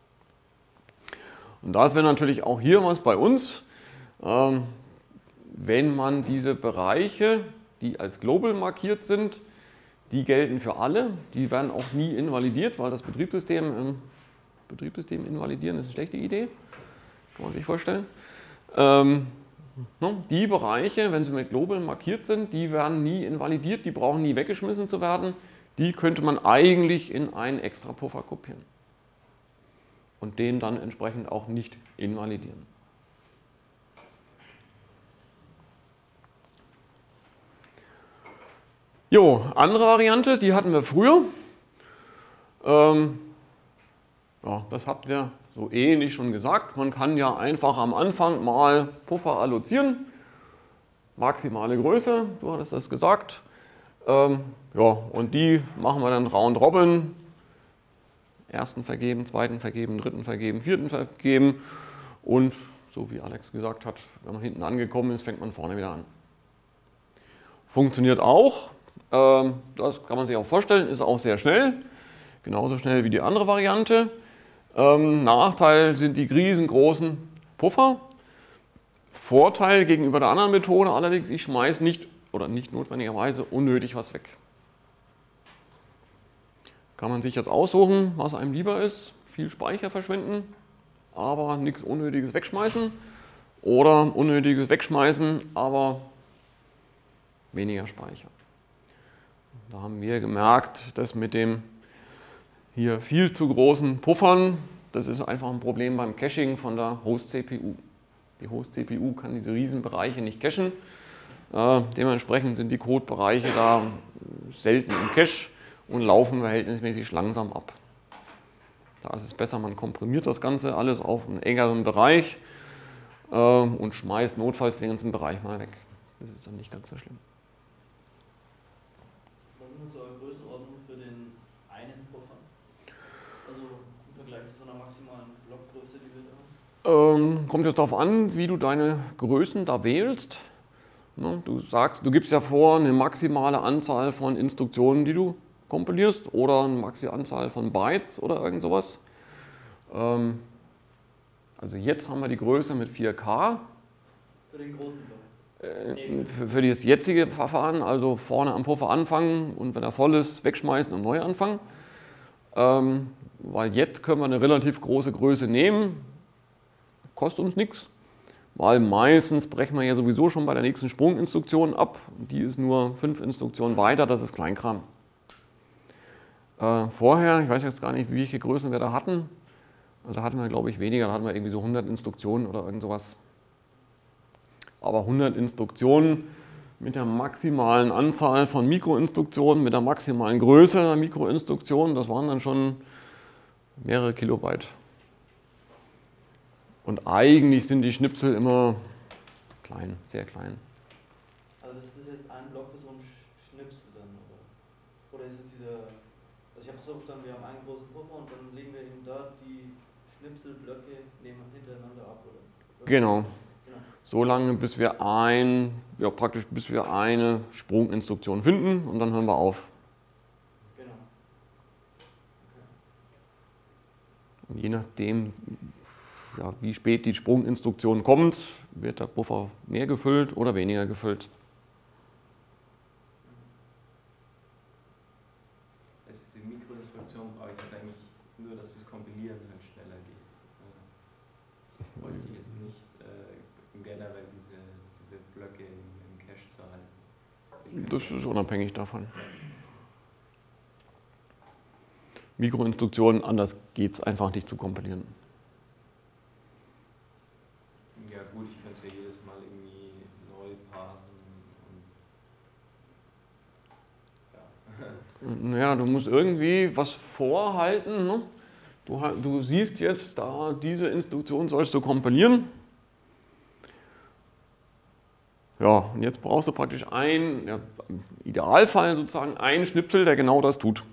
Und das wäre natürlich auch hier was bei uns, ähm, wenn man diese Bereiche, die als Global markiert sind, die gelten für alle, die werden auch nie invalidiert, weil das Betriebssystem, ähm, Betriebssystem invalidieren ist eine schlechte Idee, kann man sich vorstellen. Ähm, die Bereiche, wenn sie mit Global markiert sind, die werden nie invalidiert, die brauchen nie weggeschmissen zu werden, die könnte man eigentlich in einen extra Puffer kopieren und den dann entsprechend auch nicht invalidieren. Jo, andere Variante, die hatten wir früher. Ähm, ja, das habt ihr so ähnlich schon gesagt. Man kann ja einfach am Anfang mal Puffer allozieren. Maximale Größe, du hattest das gesagt. Ähm, ja, und die machen wir dann Round Robin. Ersten vergeben, zweiten vergeben, dritten vergeben, vierten vergeben. Und so wie Alex gesagt hat, wenn man hinten angekommen ist, fängt man vorne wieder an. Funktioniert auch. Das kann man sich auch vorstellen, ist auch sehr schnell, genauso schnell wie die andere Variante. Ähm, Nachteil sind die riesengroßen Puffer. Vorteil gegenüber der anderen Methode allerdings, ich schmeiße nicht oder nicht notwendigerweise unnötig was weg. Kann man sich jetzt aussuchen, was einem lieber ist, viel Speicher verschwenden, aber nichts Unnötiges wegschmeißen oder Unnötiges wegschmeißen, aber weniger Speicher. Da haben wir gemerkt, dass mit dem hier viel zu großen Puffern, das ist einfach ein Problem beim Caching von der Host-C P U. Die Host-C P U kann diese Riesenbereiche nicht cachen. Äh, dementsprechend sind die Codebereiche da selten im Cache und laufen verhältnismäßig langsam ab. Da ist es besser, man komprimiert das Ganze alles auf einen engeren Bereich äh, und schmeißt notfalls den ganzen Bereich mal weg. Das ist dann nicht ganz so schlimm. So eine Größenordnung für den einen Puffer? Also im Vergleich zu so einer maximalen Blockgröße, die wir da haben? Ähm, kommt jetzt darauf an, wie du deine Größen da wählst. Ne, du sagst, du gibst ja vor, eine maximale Anzahl von Instruktionen, die du kompilierst, oder eine maximale Anzahl von Bytes oder irgend sowas. Ähm, also jetzt haben wir die Größe mit vier K. Für den großen Block? Für, für das jetzige Verfahren, also vorne am Puffer anfangen und wenn er voll ist, wegschmeißen und neu anfangen. Ähm, weil jetzt können wir eine relativ große Größe nehmen, kostet uns nichts, weil meistens brechen wir ja sowieso schon bei der nächsten Sprunginstruktion ab. Die ist nur fünf Instruktionen weiter, das ist Kleinkram. Äh, vorher, ich weiß jetzt gar nicht, wie viele Größen wir da hatten, also da hatten wir glaube ich weniger, da hatten wir irgendwie so hundert Instruktionen oder irgend sowas. Aber hundert Instruktionen mit der maximalen Anzahl von Mikroinstruktionen, mit der maximalen Größe der Mikroinstruktionen, das waren dann schon mehrere Kilobyte. Und eigentlich sind die Schnipsel immer klein, sehr klein. Also das ist jetzt ein Block für so einen Schnipsel dann, oder? Oder ist es dieser, also ich habe es so verstanden, wir haben einen großen Puffer und dann legen wir eben da die Schnipselblöcke hintereinander ab, oder? Genau. So lange, bis wir ein, ja praktisch bis wir eine Sprunginstruktion finden und dann hören wir auf. Genau. Und je nachdem, ja, wie spät die Sprunginstruktion kommt, wird der Puffer mehr gefüllt oder weniger gefüllt. Also die Mikroinstruktion brauche ich jetzt eigentlich nur, dass das Kompilieren halt schneller geht. Ich wollte jetzt nicht äh, generell diese, diese Blöcke im, im Cache zu halten. Das ist unabhängig davon. Mikroinstruktionen, anders geht es einfach nicht zu kompilieren. Ja gut, ich könnte ja jedes Mal irgendwie neu parsen und ja. Ja, du musst irgendwie was vorhalten. Ne? Du, du siehst jetzt, da diese Instruktion sollst du kompilieren. Ja, und jetzt brauchst du praktisch ein, ja, im Idealfall sozusagen einen Schnipsel, der genau das tut.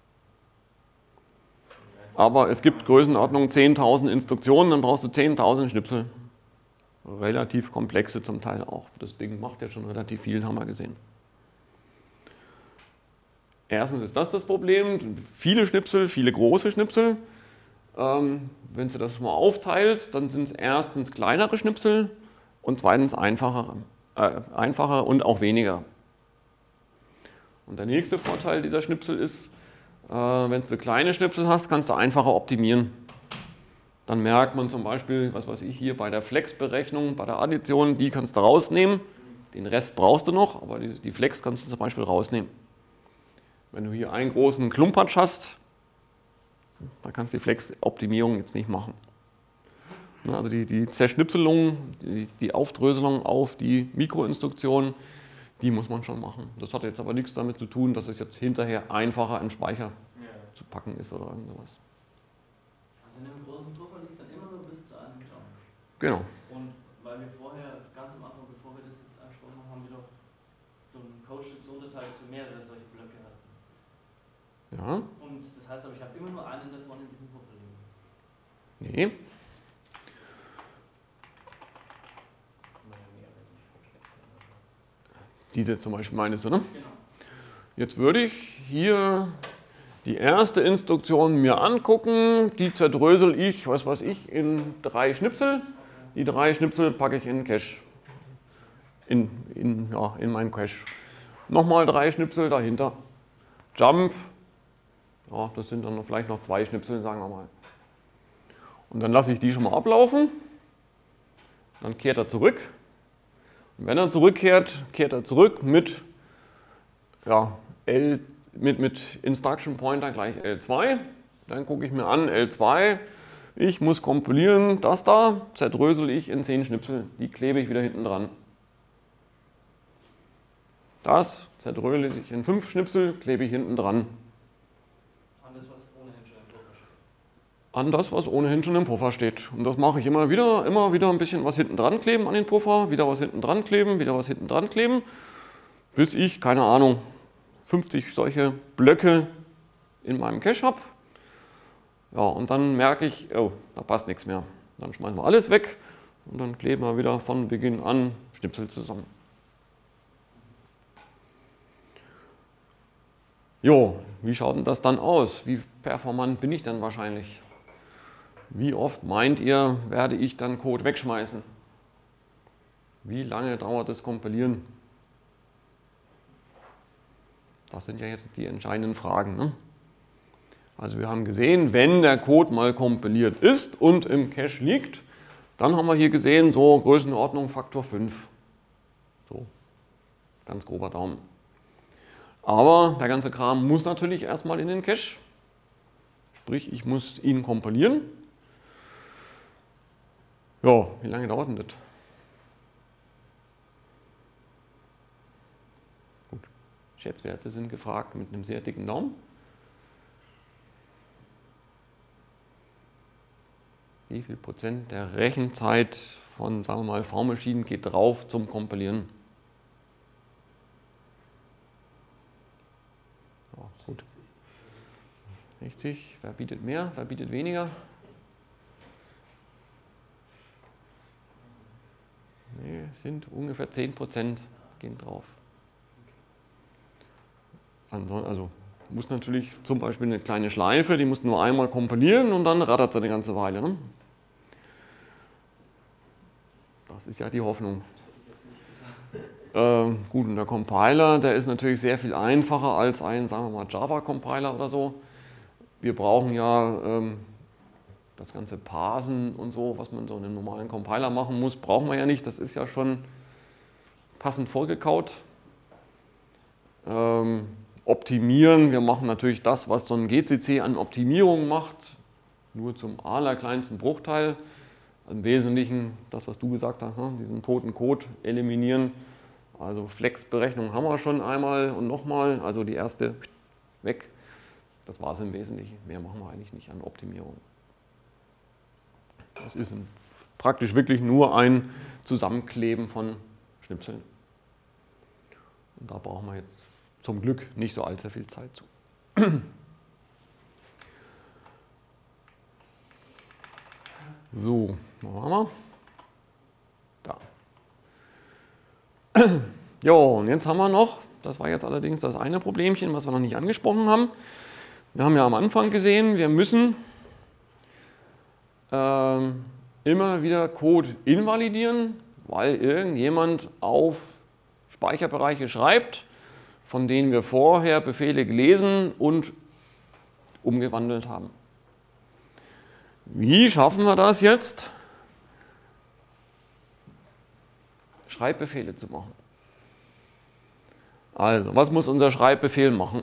Aber es gibt Größenordnung zehntausend Instruktionen, dann brauchst du zehntausend Schnipsel. Relativ komplexe zum Teil auch. Das Ding macht ja schon relativ viel, haben wir gesehen. Erstens ist das das Problem, viele Schnipsel, viele große Schnipsel. Ähm, wenn du das mal aufteilst, dann sind es erstens kleinere Schnipsel und zweitens einfacher, äh, einfacher und auch weniger. Und der nächste Vorteil dieser Schnipsel ist, äh, wenn du kleine Schnipsel hast, kannst du einfacher optimieren. Dann merkt man zum Beispiel, was weiß ich, hier bei der Flex-Berechnung, bei der Addition, die kannst du rausnehmen. Den Rest brauchst du noch, aber die, die Flex kannst du zum Beispiel rausnehmen. Wenn du hier einen großen Klumpatsch hast, dann kannst du die Flex-Optimierung jetzt nicht machen. Also die, die Zerschnipselung, die, die Aufdröselung auf die Mikroinstruktion, die muss man schon machen. Das hat jetzt aber nichts damit zu tun, dass es jetzt hinterher einfacher im Speicher Ja. zu packen ist oder irgendwas. Also in einem großen Puffer liegt dann immer nur bis zu einem Jump. Genau. Und weil wir vorher, ganz am Anfang, bevor wir das jetzt angesprochen haben, haben wir doch so ein Codestück so unterteilt, dass wir mehrere solche Blöcke hatten. Ja. Und das heißt aber, ich habe immer nur einen davon in diesem Puffer liegen. Nee. Diese zum Beispiel meinst du, ne? Genau. Jetzt würde ich hier die erste Instruktion mir angucken. Die zerdrösel ich, was weiß ich, in drei Schnipsel. Die drei Schnipsel packe ich in den Cache. In, in, ja, in meinen Cache. Nochmal drei Schnipsel dahinter. Jump. Ja, das sind dann vielleicht noch zwei Schnipsel, sagen wir mal. Und dann lasse ich die schon mal ablaufen. Dann kehrt er zurück. Und wenn er zurückkehrt, kehrt er zurück mit, ja, L, mit, mit Instruction Pointer gleich L zwei. Dann gucke ich mir an, L zwei. Ich muss kompilieren, das da zerdrösel ich in zehn Schnipsel. Die klebe ich wieder hinten dran. Das zerdrösel ich in fünf Schnipsel, klebe ich hinten dran. An das, was ohnehin schon im Puffer steht. An das, was ohnehin schon im Puffer steht. Und das mache ich immer wieder, immer wieder ein bisschen was hinten dran kleben an den Puffer, wieder was hinten dran kleben, wieder was hinten dran kleben, bis ich, keine Ahnung, fünfzig solche Blöcke in meinem Cache habe. Ja, und dann merke ich, oh, da passt nichts mehr. Dann schmeißen wir alles weg und dann kleben wir wieder von Beginn an Schnipsel zusammen. Jo, wie schaut denn das dann aus? Wie performant bin ich dann wahrscheinlich? Wie oft meint ihr, werde ich dann Code wegschmeißen? Wie lange dauert das Kompilieren? Das sind ja jetzt die entscheidenden Fragen, ne? Also wir haben gesehen, wenn der Code mal kompiliert ist und im Cache liegt, dann haben wir hier gesehen, so Größenordnung Faktor fünf. So, ganz grober Daumen. Aber der ganze Kram muss natürlich erstmal in den Cache. Sprich, ich muss ihn kompilieren. Ja, wie lange dauert denn das? Gut, Schätzwerte sind gefragt mit einem sehr dicken Daumen. Wie viel Prozent der Rechenzeit von, sagen wir mal, V-Maschinen geht drauf zum Kompilieren? Ja, gut. sechzig, wer bietet mehr, wer bietet weniger? Nee, sind ungefähr zehn Prozent gehen drauf. Also muss natürlich zum Beispiel eine kleine Schleife, die muss nur einmal kompilieren und dann rattert sie eine ganze Weile. Ne? Das ist ja die Hoffnung. Äh, gut, und der Compiler, der ist natürlich sehr viel einfacher als ein, sagen wir mal, Java-Compiler oder so. Wir brauchen ja ähm, das ganze Parsen und so, was man so in einem normalen Compiler machen muss, brauchen wir ja nicht. Das ist ja schon passend vorgekaut. Ähm, optimieren, wir machen natürlich das, was so ein G C C an Optimierung macht, nur zum allerkleinsten Bruchteil. Im Wesentlichen das, was du gesagt hast, ne? Diesen toten Code eliminieren. Also Flex-Berechnung haben wir schon einmal und nochmal, also die erste weg. Das war es im Wesentlichen. Mehr machen wir eigentlich nicht an Optimierung. Das ist praktisch wirklich nur ein Zusammenkleben von Schnipseln. Und da brauchen wir jetzt zum Glück nicht so allzu viel Zeit zu. So, wo waren wir? Da. Jo, und jetzt haben wir noch Das war jetzt allerdings das eine Problemchen, was wir noch nicht angesprochen haben. Wir haben ja am Anfang gesehen, wir müssen äh, immer wieder Code invalidieren, weil irgendjemand auf Speicherbereiche schreibt, von denen wir vorher Befehle gelesen und umgewandelt haben. Wie schaffen wir das jetzt, Schreibbefehle zu machen? Also, was muss unser Schreibbefehl machen?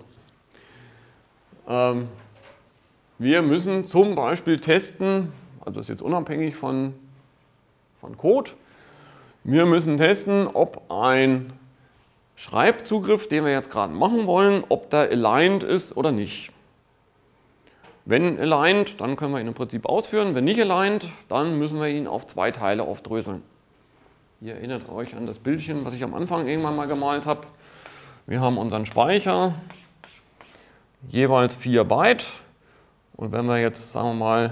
Ähm, wir müssen zum Beispiel testen, also das ist jetzt unabhängig von, von Code, wir müssen testen, ob ein Schreibzugriff, den wir jetzt gerade machen wollen, ob der aligned ist oder nicht. Wenn aligned, dann können wir ihn im Prinzip ausführen. Wenn nicht aligned, dann müssen wir ihn auf zwei Teile aufdröseln. Ihr erinnert euch an das Bildchen, was ich am Anfang irgendwann mal gemalt habe. Wir haben unseren Speicher, jeweils vier Byte. Und wenn wir jetzt, sagen wir mal,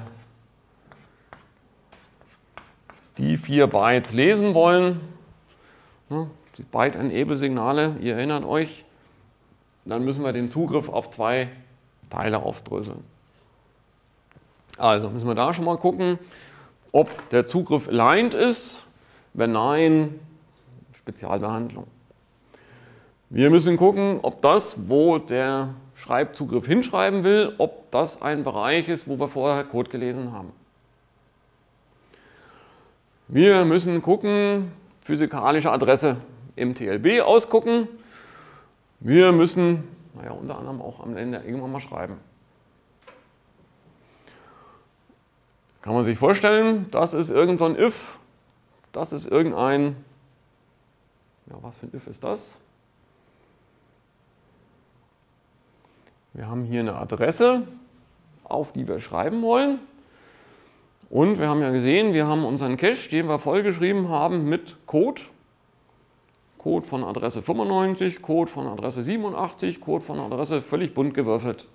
die vier Bytes lesen wollen, die Byte-Enable-Signale, ihr erinnert euch, dann müssen wir den Zugriff auf zwei Teile aufdröseln. Also müssen wir da schon mal gucken, ob der Zugriff aligned ist. Wenn nein, Spezialbehandlung. Wir müssen gucken, ob das, wo der Schreibzugriff hinschreiben will, ob das ein Bereich ist, wo wir vorher Code gelesen haben. Wir müssen gucken, physikalische Adresse im T L B ausgucken. Wir müssen, naja, unter anderem auch am Ende irgendwann mal schreiben. Kann man sich vorstellen, das ist irgend so ein if, das ist irgendein, ja, was für ein if ist das? Wir haben hier eine Adresse, auf die wir schreiben wollen. Und wir haben ja gesehen, wir haben unseren Cache, den wir vollgeschrieben haben mit Code. Code von Adresse fünfundneunzig, Code von Adresse siebenundachtzig, Code von Adresse völlig bunt gewürfelt.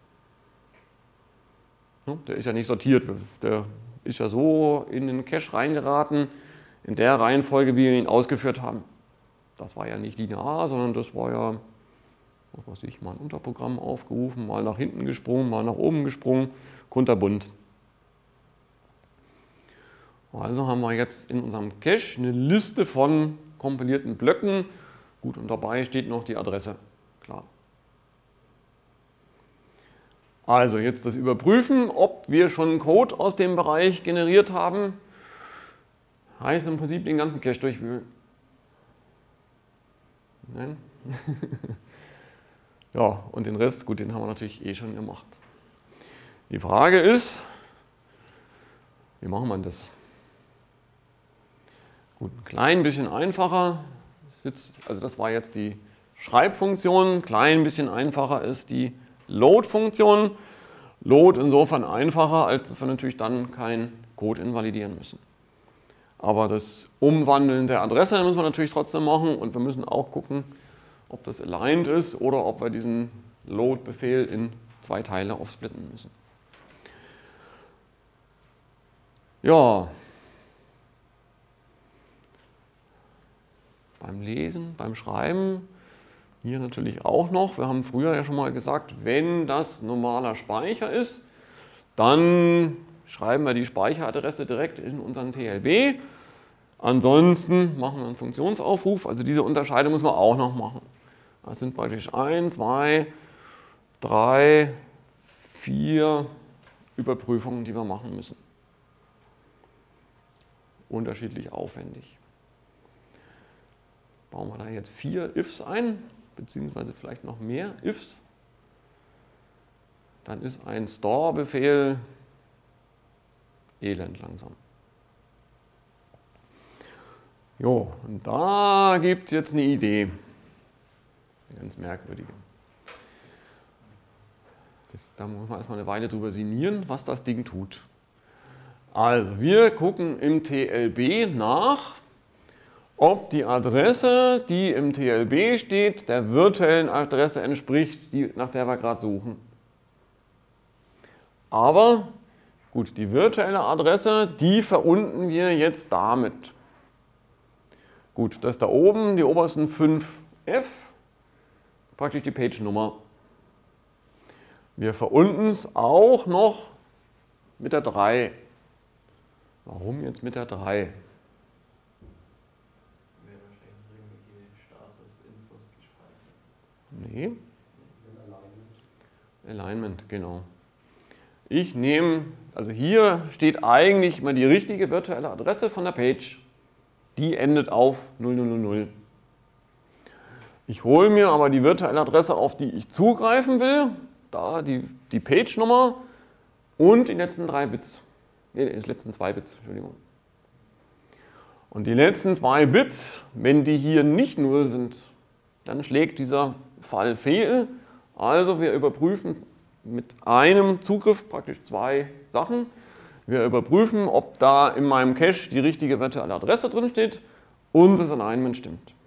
Der ist ja nicht sortiert, der ist ja so in den Cache reingeraten, in der Reihenfolge, wie wir ihn ausgeführt haben. Das war ja nicht linear, sondern das war ja, was weiß ich, mal ein Unterprogramm aufgerufen, mal nach hinten gesprungen, mal nach oben gesprungen, kunterbunt. Also haben wir jetzt in unserem Cache eine Liste von kompilierten Blöcken. Gut, und dabei steht noch die Adresse, klar. Also jetzt das Überprüfen, ob wir schon Code aus dem Bereich generiert haben, heißt im Prinzip den ganzen Cache durchwühlen. Nein? Ja, und den Rest, gut, den haben wir natürlich eh schon gemacht. Die Frage ist, wie machen wir das? Gut, ein klein bisschen einfacher, also das war jetzt die Schreibfunktion, ein klein bisschen einfacher ist die Load-Funktion. Load insofern einfacher, als dass wir natürlich dann keinen Code invalidieren müssen. Aber das Umwandeln der Adresse müssen wir natürlich trotzdem machen und wir müssen auch gucken, ob das aligned ist oder ob wir diesen Load-Befehl in zwei Teile aufsplitten müssen. Ja, beim Lesen, beim Schreiben, hier natürlich auch noch, wir haben früher ja schon mal gesagt, wenn das normaler Speicher ist, dann schreiben wir die Speicheradresse direkt in unseren T L B. Ansonsten machen wir einen Funktionsaufruf, also diese Unterscheidung müssen wir auch noch machen. Das sind praktisch ein, zwei, drei, vier Überprüfungen, die wir machen müssen. Unterschiedlich aufwendig. Bauen wir da jetzt vier Ifs ein, beziehungsweise vielleicht noch mehr Ifs. Dann ist ein Store-Befehl elend langsam. Jo, und da gibt es jetzt eine Idee. Eine ganz merkwürdige. Das, da muss man erstmal eine Weile drüber sinnieren, was das Ding tut. Also, wir gucken im T L B nach, ob die Adresse, die im T L B steht, der virtuellen Adresse entspricht, die, nach der wir gerade suchen. Aber, gut, die virtuelle Adresse, die verunten wir jetzt damit. Gut, das da oben, die obersten fünf F, praktisch die Page-Nummer. Wir verunten es auch noch mit der drei. Warum jetzt mit der drei? Wäre wahrscheinlich irgendwelche Status-Infos gespeichert. Nee. Alignment, genau. Ich nehme, also hier steht eigentlich mal die richtige virtuelle Adresse von der Page. Die endet auf null null null null. Ich hole mir aber die virtuelle Adresse, auf die ich zugreifen will, da die, die Page-Nummer und die letzten drei Bits. Nee, die letzten zwei Bits, Entschuldigung. Und die letzten zwei Bits, wenn die hier nicht null sind, dann schlägt dieser Fall fehl. Also wir überprüfen mit einem Zugriff praktisch zwei Sachen. Wir überprüfen, ob da in meinem Cache die richtige virtuelle Adresse drin steht und das Alignment stimmt.